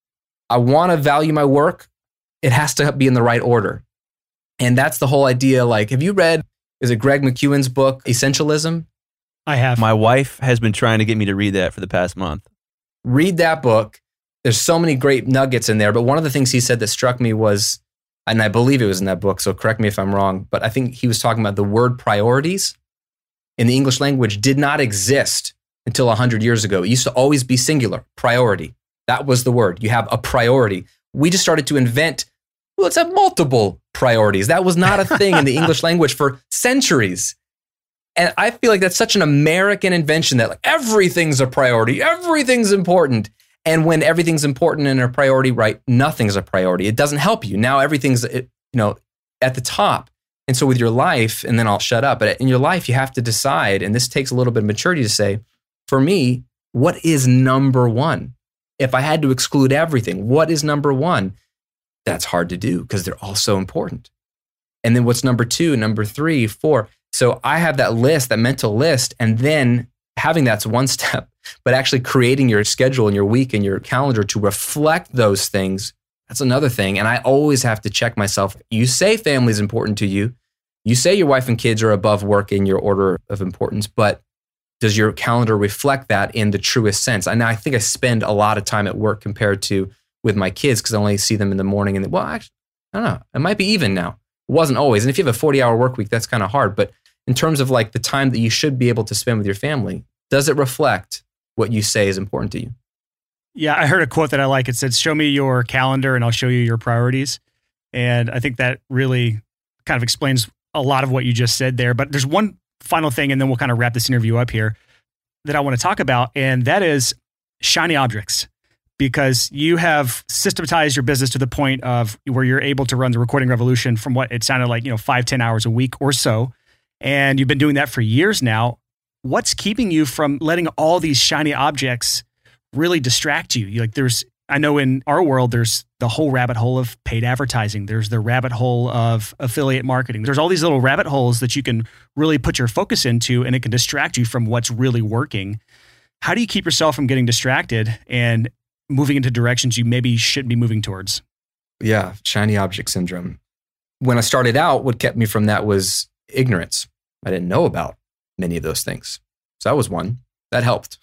I want to value my work. It has to be in the right order. And that's the whole idea. Like, have you read, is it Greg McKeown's book, Essentialism? I have. My wife has been trying to get me to read that for the past month. Read that book. There's so many great nuggets in there. But one of the things he said that struck me was, and I believe it was in that book, so correct me if I'm wrong, but I think he was talking about the word priorities in the English language did not exist until one hundred years ago. It used to always be singular, priority. That was the word. You have a priority. We just started to invent, well, let's have multiple priorities. That was not a thing in the English language for centuries. And I feel like that's such an American invention that like everything's a priority, everything's important. And when everything's important and a priority, right, nothing's a priority. It doesn't help you. Now everything's, you know, at the top. And so with your life, and then I'll shut up, but in your life, you have to decide, and this takes a little bit of maturity to say, for me, what is number one? If I had to exclude everything, what is number one? That's hard to do because they're all so important. And then what's number two, number three, four? So I have that list, that mental list, and then having that's one step, but actually creating your schedule and your week and your calendar to reflect those things, that's another thing. And I always have to check myself. You say family is important to you. You say your wife and kids are above work in your order of importance, but does your calendar reflect that in the truest sense? And I think I spend a lot of time at work compared to with my kids because I only see them in the morning. And well, actually, I don't know. It might be even now. It wasn't always. And if you have a forty-hour work week, that's kind of hard. But in terms of like the time that you should be able to spend with your family, does it reflect what you say is important to you? Yeah, I heard a quote that I like. It said, show me your calendar and I'll show you your priorities. And I think that really kind of explains a lot of what you just said there. But there's one final thing, and then we'll kind of wrap this interview up here, that I want to talk about. And that is shiny objects, because you have systematized your business to the point of where you're able to run the Recording Revolution from what it sounded like, you know, five, ten hours a week or so. And you've been doing that for years now. What's keeping you from letting all these shiny objects really distract you? You like there's, I know in our world, there's the whole rabbit hole of paid advertising. There's the rabbit hole of affiliate marketing. There's all these little rabbit holes that you can really put your focus into, and it can distract you from what's really working. How do you keep yourself from getting distracted and moving into directions you maybe shouldn't be moving towards? Yeah, shiny object syndrome. When I started out, what kept me from that was ignorance. I didn't know about many of those things. So that was one. That helped.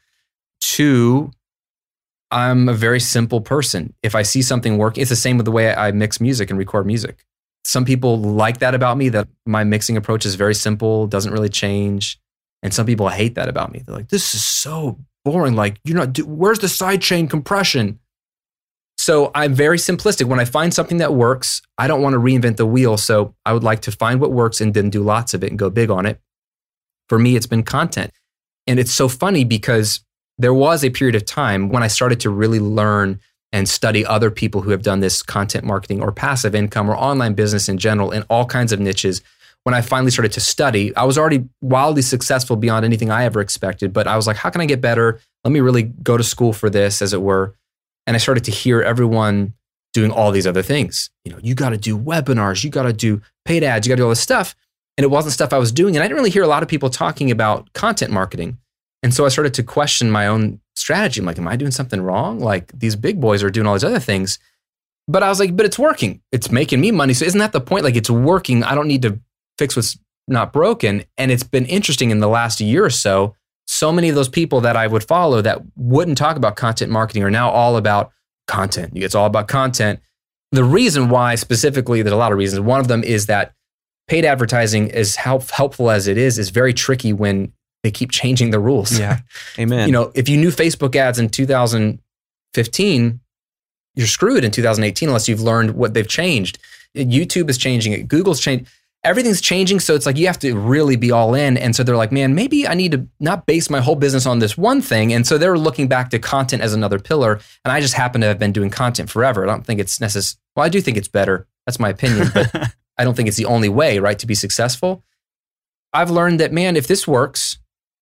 Two, I'm a very simple person. If I see something working, it's the same with the way I mix music and record music. Some people like that about me, that my mixing approach is very simple, doesn't really change. And some people hate that about me. They're like, this is so boring. Like, you're not, do, where's the sidechain compression? So I'm very simplistic. When I find something that works, I don't want to reinvent the wheel. So I would like to find what works and then do lots of it and go big on it. For me, it's been content. And it's so funny because there was a period of time when I started to really learn and study other people who have done this content marketing or passive income or online business in general in all kinds of niches. When I finally started to study, I was already wildly successful beyond anything I ever expected. But I was like, how can I get better? Let me really go to school for this, as it were. And I started to hear everyone doing all these other things. You know, you got to do webinars, you got to do paid ads, you got to do all this stuff. And it wasn't stuff I was doing. And I didn't really hear a lot of people talking about content marketing. And so I started to question my own strategy. I'm like, am I doing something wrong? Like, these big boys are doing all these other things. But I was like, but it's working. It's making me money. So isn't that the point? Like, it's working. I don't need to fix what's not broken. And it's been interesting in the last year or so. So many of those people that I would follow that wouldn't talk about content marketing are now all about content. It's all about content. The reason why specifically, there's a lot of reasons. One of them is that paid advertising, as help, helpful as it is, is very tricky when they keep changing the rules. Yeah. Amen. You know, if you knew Facebook ads in two thousand fifteen, you're screwed in two thousand eighteen unless you've learned what they've changed. YouTube is changing it. Google's changed. everything's changing. So it's like, you have to really be all in. And so they're like, man, maybe I need to not base my whole business on this one thing. And so they're looking back to content as another pillar. And I just happen to have been doing content forever. I don't think it's necessary. Well, I do think it's better. That's my opinion, but I don't think it's the only way, right, to be successful. I've learned that, man, if this works,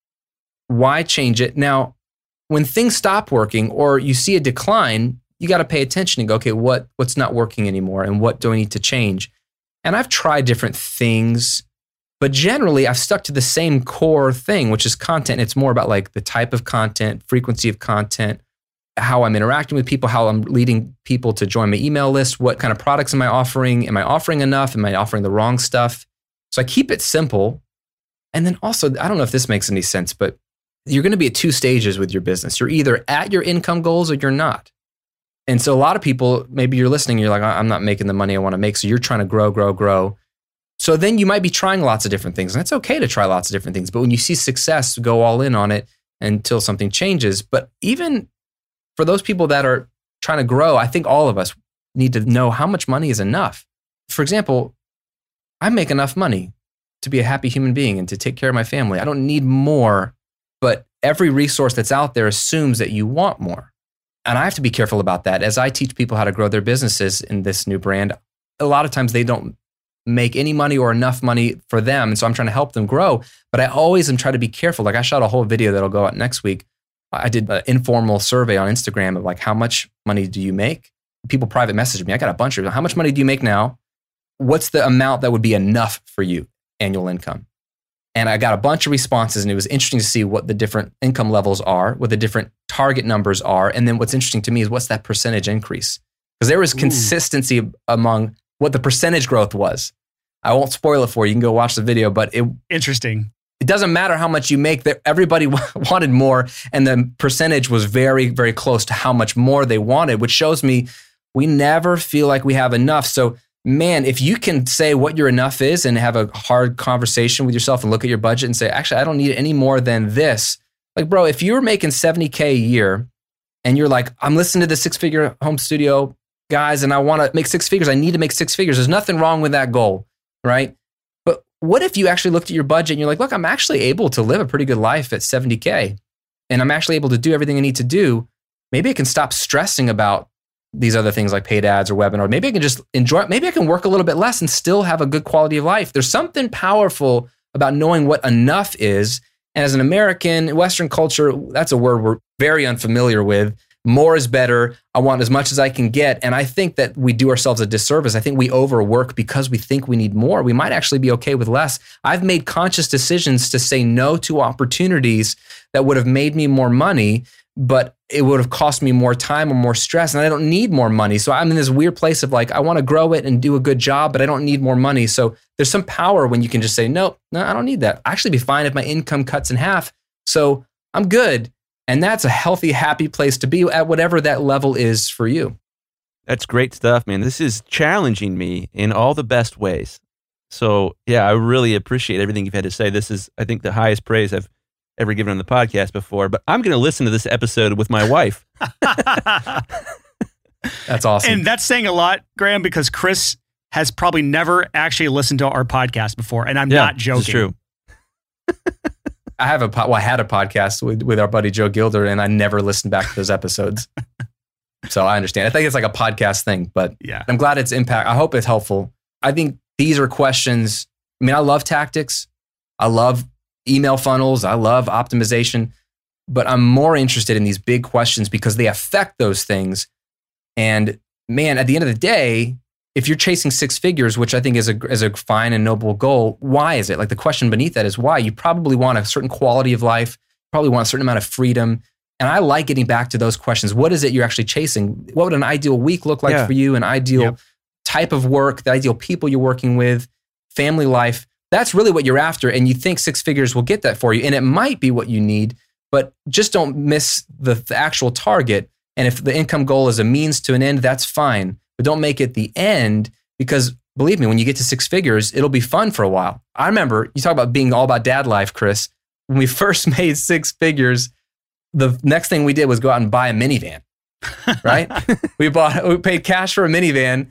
why change it? Now, when things stop working or you see a decline, you got to pay attention and go, okay, what what's not working anymore and what do I need to change? And I've tried different things, but generally I've stuck to the same core thing, which is content. It's more about like the type of content, frequency of content, how I'm interacting with people, how I'm leading people to join my email list, what kind of products am I offering? Am I offering enough? Am I offering the wrong stuff? So I keep it simple. And then also, I don't know if this makes any sense, but you're going to be at two stages with your business. You're either at your income goals or you're not. And so a lot of people, maybe you're listening, you're like, I'm not making the money I want to make. So you're trying to grow, grow, grow. So then you might be trying lots of different things. And it's okay to try lots of different things. But when you see success, go all in on it until something changes. But even for those people that are trying to grow, I think all of us need to know how much money is enough. For example, I make enough money to be a happy human being and to take care of my family. I don't need more, but every resource that's out there assumes that you want more. And I have to be careful about that. As I teach people how to grow their businesses in this new brand, a lot of times they don't make any money or enough money for them. And so I'm trying to help them grow. But I always am trying to be careful. Like I shot a whole video that'll go out next week. I did an informal survey on Instagram of like, how much money do you make? People private message me. I got a bunch of them. How much money do you make now? What's the amount that would be enough for you, annual income? And I got a bunch of responses, and it was interesting to see what the different income levels are, what the different target numbers are. And then what's interesting to me is what's that percentage increase? Because there was Ooh. consistency among what the percentage growth was. I won't spoil it for you. You can go watch the video, but it interesting. It doesn't matter how much you make. That everybody wanted more, and the percentage was very, very close to how much more they wanted, which shows me we never feel like we have enough. So man, if you can say what your enough is and have a hard conversation with yourself and look at your budget and say, actually, I don't need any more than this. Like, bro, if you're making seventy K a year and you're like, I'm listening to the Six Figure Home Studio guys and I want to make six figures, I need to make six figures. There's nothing wrong with that goal, right? But what if you actually looked at your budget and you're like, look, I'm actually able to live a pretty good life at seventy K and I'm actually able to do everything I need to do. Maybe I can stop stressing about these other things like paid ads or webinar. Maybe I can just enjoy it. Maybe I can work a little bit less and still have a good quality of life. There's something powerful about knowing what enough is. And as an American, Western culture, that's a word we're very unfamiliar with. More is better. I want as much as I can get. And I think that we do ourselves a disservice. I think we overwork because we think we need more. We might actually be okay with less. I've made conscious decisions to say no to opportunities that would have made me more money, but it would have cost me more time or more stress, and I don't need more money. So I'm in this weird place of like, I want to grow it and do a good job, but I don't need more money. So there's some power when you can just say, nope, no, I don't need that. I'll actually be fine if my income cuts in half. So I'm good. And that's a healthy, happy place to be at whatever that level is for you. That's great stuff, man. This is challenging me in all the best ways. So yeah, I really appreciate everything you've had to say. This is, I think, the highest praise I've ever given on the podcast before, but I'm going to listen to this episode with my wife. That's awesome. And that's saying a lot, Graham, because Chris has probably never actually listened to our podcast before, and I'm yeah, not joking. It's true. I have a po- well, I had a podcast with, with our buddy Joe Gilder, and I never listened back to those episodes. So I understand. I think it's like a podcast thing, but yeah, I'm glad it's impact. I hope it's helpful. I think these are questions. I mean, I love tactics. I love email funnels. I love optimization, but I'm more interested in these big questions because they affect those things. And man, at the end of the day, if you're chasing six figures, which I think is a, is a fine and noble goal, why is it? Like the question beneath that is why. You probably want a certain quality of life, probably want a certain amount of freedom. And I like getting back to those questions. What is it you're actually chasing? What would an ideal week look like yeah. for you? An ideal yep. type of work, the ideal people you're working with, family life. That's really what you're after. And you think six figures will get that for you. And it might be what you need, but just don't miss the, the actual target. And if the income goal is a means to an end, that's fine. But don't make it the end, because believe me, when you get to six figures, it'll be fun for a while. I remember, you talk about being all about dad life, Chris. When we first made six figures, the next thing we did was go out and buy a minivan, right? we bought, we paid cash for a minivan.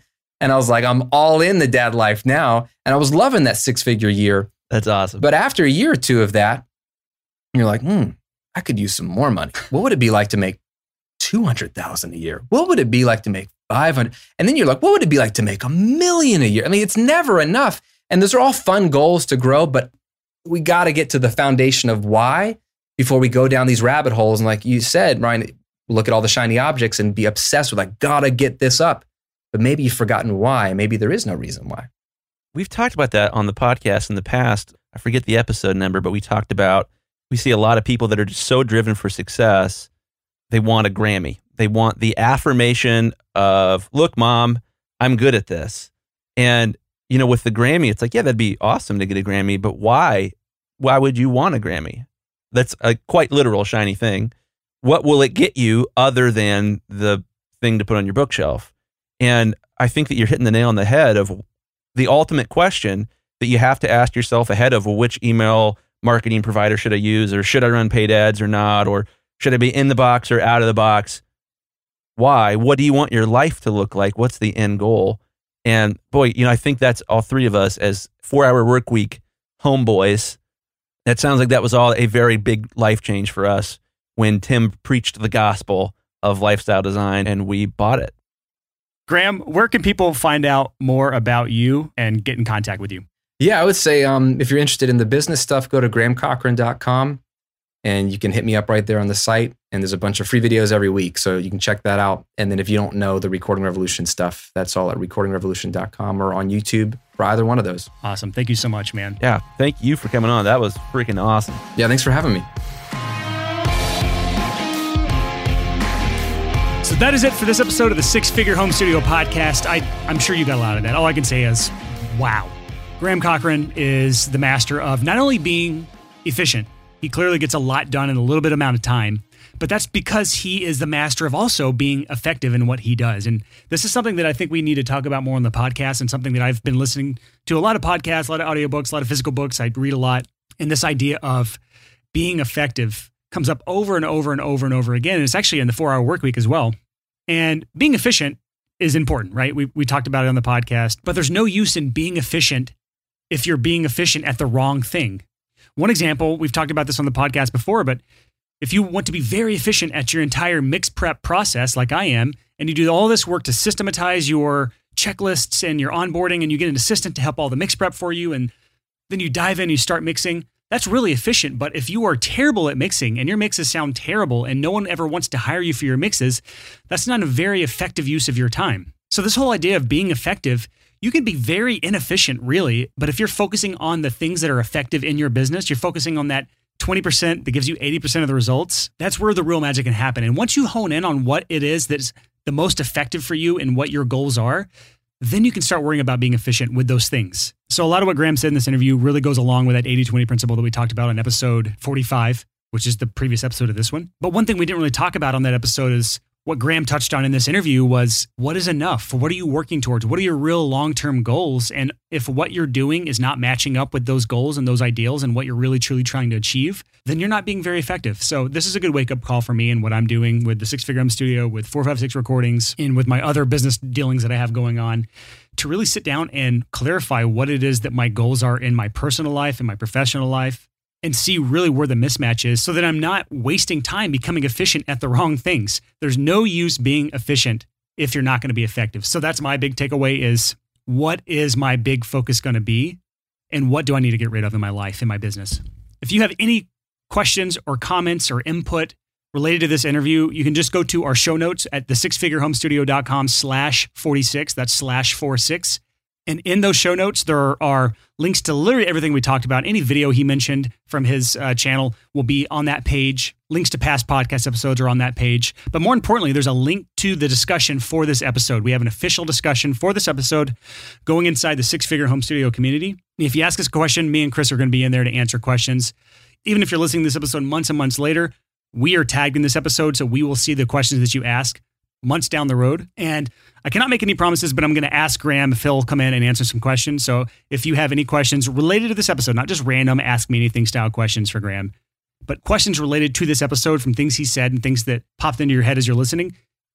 And I was like, I'm all in the dad life now. And I was loving that six figure year. That's awesome. But after a year or two of that, you're like, hmm, I could use some more money. What would it be like to make two hundred thousand a year? What would it be like to make five hundred? And then you're like, what would it be like to make a million a year? I mean, it's never enough. And those are all fun goals to grow, but we got to get to the foundation of why before we go down these rabbit holes. And like you said, Ryan, look at all the shiny objects and be obsessed with like, gotta get this up. But maybe you've forgotten why. Maybe there is no reason why. We've talked about that on the podcast in the past. I forget the episode number, but we talked about, we see a lot of people that are just so driven for success. They want a Grammy. They want the affirmation of, look, mom, I'm good at this. And, you know, with the Grammy, it's like, yeah, that'd be awesome to get a Grammy, but why? Why would you want a Grammy? That's a quite literal shiny thing. What will it get you other than the thing to put on your bookshelf? And I think that you're hitting the nail on the head of the ultimate question that you have to ask yourself ahead of, well, which email marketing provider should I use, or should I run paid ads or not, or should I be in the box or out of the box? Why? What do you want your life to look like? What's the end goal? And boy, you know, I think that's all three of us as four-hour work week homeboys. That sounds like that was all a very big life change for us when Tim preached the gospel of lifestyle design and we bought it. Graham, where can people find out more about you and get in contact with you? Yeah, I would say um, if you're interested in the business stuff, go to graham cochran dot com and you can hit me up right there on the site. And there's a bunch of free videos every week, so you can check that out. And then if you don't know the Recording Revolution stuff, that's all at recording revolution dot com or on YouTube for either one of those. Awesome. Thank you so much, man. Yeah, thank you for coming on. That was freaking awesome. Yeah, thanks for having me. So that is it for this episode of the Six Figure Home Studio Podcast. I, I'm sure you got a lot of that. All I can say is, wow. Graham Cochran is the master of not only being efficient, he clearly gets a lot done in a little bit amount of time, but that's because he is the master of also being effective in what he does. And this is something that I think we need to talk about more on the podcast, and something that I've been listening to a lot of podcasts, a lot of audiobooks, a lot of physical books. I read a lot. And this idea of being effective comes up over and over and over and over again. And it's actually in the four-hour work week as well. And being efficient is important, right? We we talked about it on the podcast, but there's no use in being efficient if you're being efficient at the wrong thing. One example, we've talked about this on the podcast before, but if you want to be very efficient at your entire mix prep process, like I am, and you do all this work to systematize your checklists and your onboarding, and you get an assistant to help all the mix prep for you, and then you dive in and you start mixing, that's really efficient. But if you are terrible at mixing and your mixes sound terrible and no one ever wants to hire you for your mixes, that's not a very effective use of your time. So this whole idea of being effective, you can be very inefficient, really. But if you're focusing on the things that are effective in your business, you're focusing on that twenty percent that gives you eighty percent of the results, that's where the real magic can happen. And once you hone in on what it is that's the most effective for you and what your goals are, then you can start worrying about being efficient with those things. So a lot of what Graham said in this interview really goes along with that eighty twenty principle that we talked about in episode forty-five, which is the previous episode of this one. But one thing we didn't really talk about on that episode is what Graham touched on in this interview was, what is enough? What are you working towards? What are your real long-term goals? And if what you're doing is not matching up with those goals and those ideals and what you're really truly trying to achieve, then you're not being very effective. So this is a good wake-up call for me and what I'm doing with the Six Figure Home Studio, with four five six Recordings, and with my other business dealings that I have going on, to really sit down and clarify what it is that my goals are in my personal life and my professional life, and see really where the mismatch is so that I'm not wasting time becoming efficient at the wrong things. There's no use being efficient if you're not going to be effective. So that's my big takeaway is, what is my big focus going to be? And what do I need to get rid of in my life, in my business? If you have any questions or comments or input related to this interview, you can just go to our show notes at the six figure home studio dot com slash forty-six. That's slash four six. And in those show notes, there are links to literally everything we talked about. Any video he mentioned from his uh, channel will be on that page. Links to past podcast episodes are on that page. But more importantly, there's a link to the discussion for this episode. We have an official discussion for this episode going inside the Six Figure Home Studio community. If you ask us a question, me and Chris are going to be in there to answer questions. Even if you're listening to this episode months and months later, we are tagged in this episode, so we will see the questions that you ask months down the road. And I cannot make any promises, but I'm going to ask Graham if he'll come in and answer some questions. So if you have any questions related to this episode, not just random ask me anything style questions for Graham, but questions related to this episode from things he said and things that popped into your head as you're listening,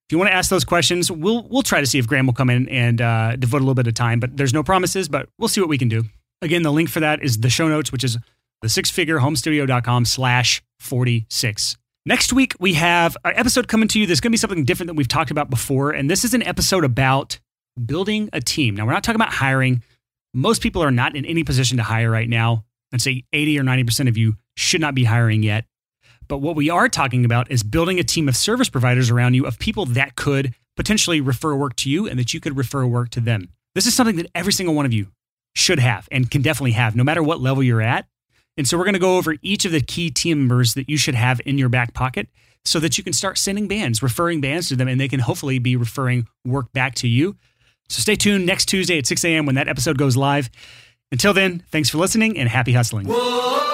If you want to ask those questions, we'll we'll try to see if Graham will come in and uh, devote a little bit of time, but there's no promises, but we'll see what we can do. Again, the link for that is the show notes, which is the six figure home studio dot com slash forty-six. Next week, we have an episode coming to you that's going to be something different than we've talked about before, and this is an episode about building a team. Now, we're not talking about hiring. Most people are not in any position to hire right now. I'd say eighty or ninety percent of you should not be hiring yet. But what we are talking about is building a team of service providers around you, of people that could potentially refer work to you and that you could refer work to them. This is something that every single one of you should have and can definitely have, no matter what level you're at. And so we're going to go over each of the key team members that you should have in your back pocket so that you can start sending bands, referring bands to them, and they can hopefully be referring work back to you. So stay tuned next Tuesday at six a.m. when that episode goes live. Until then, thanks for listening and happy hustling. Whoa.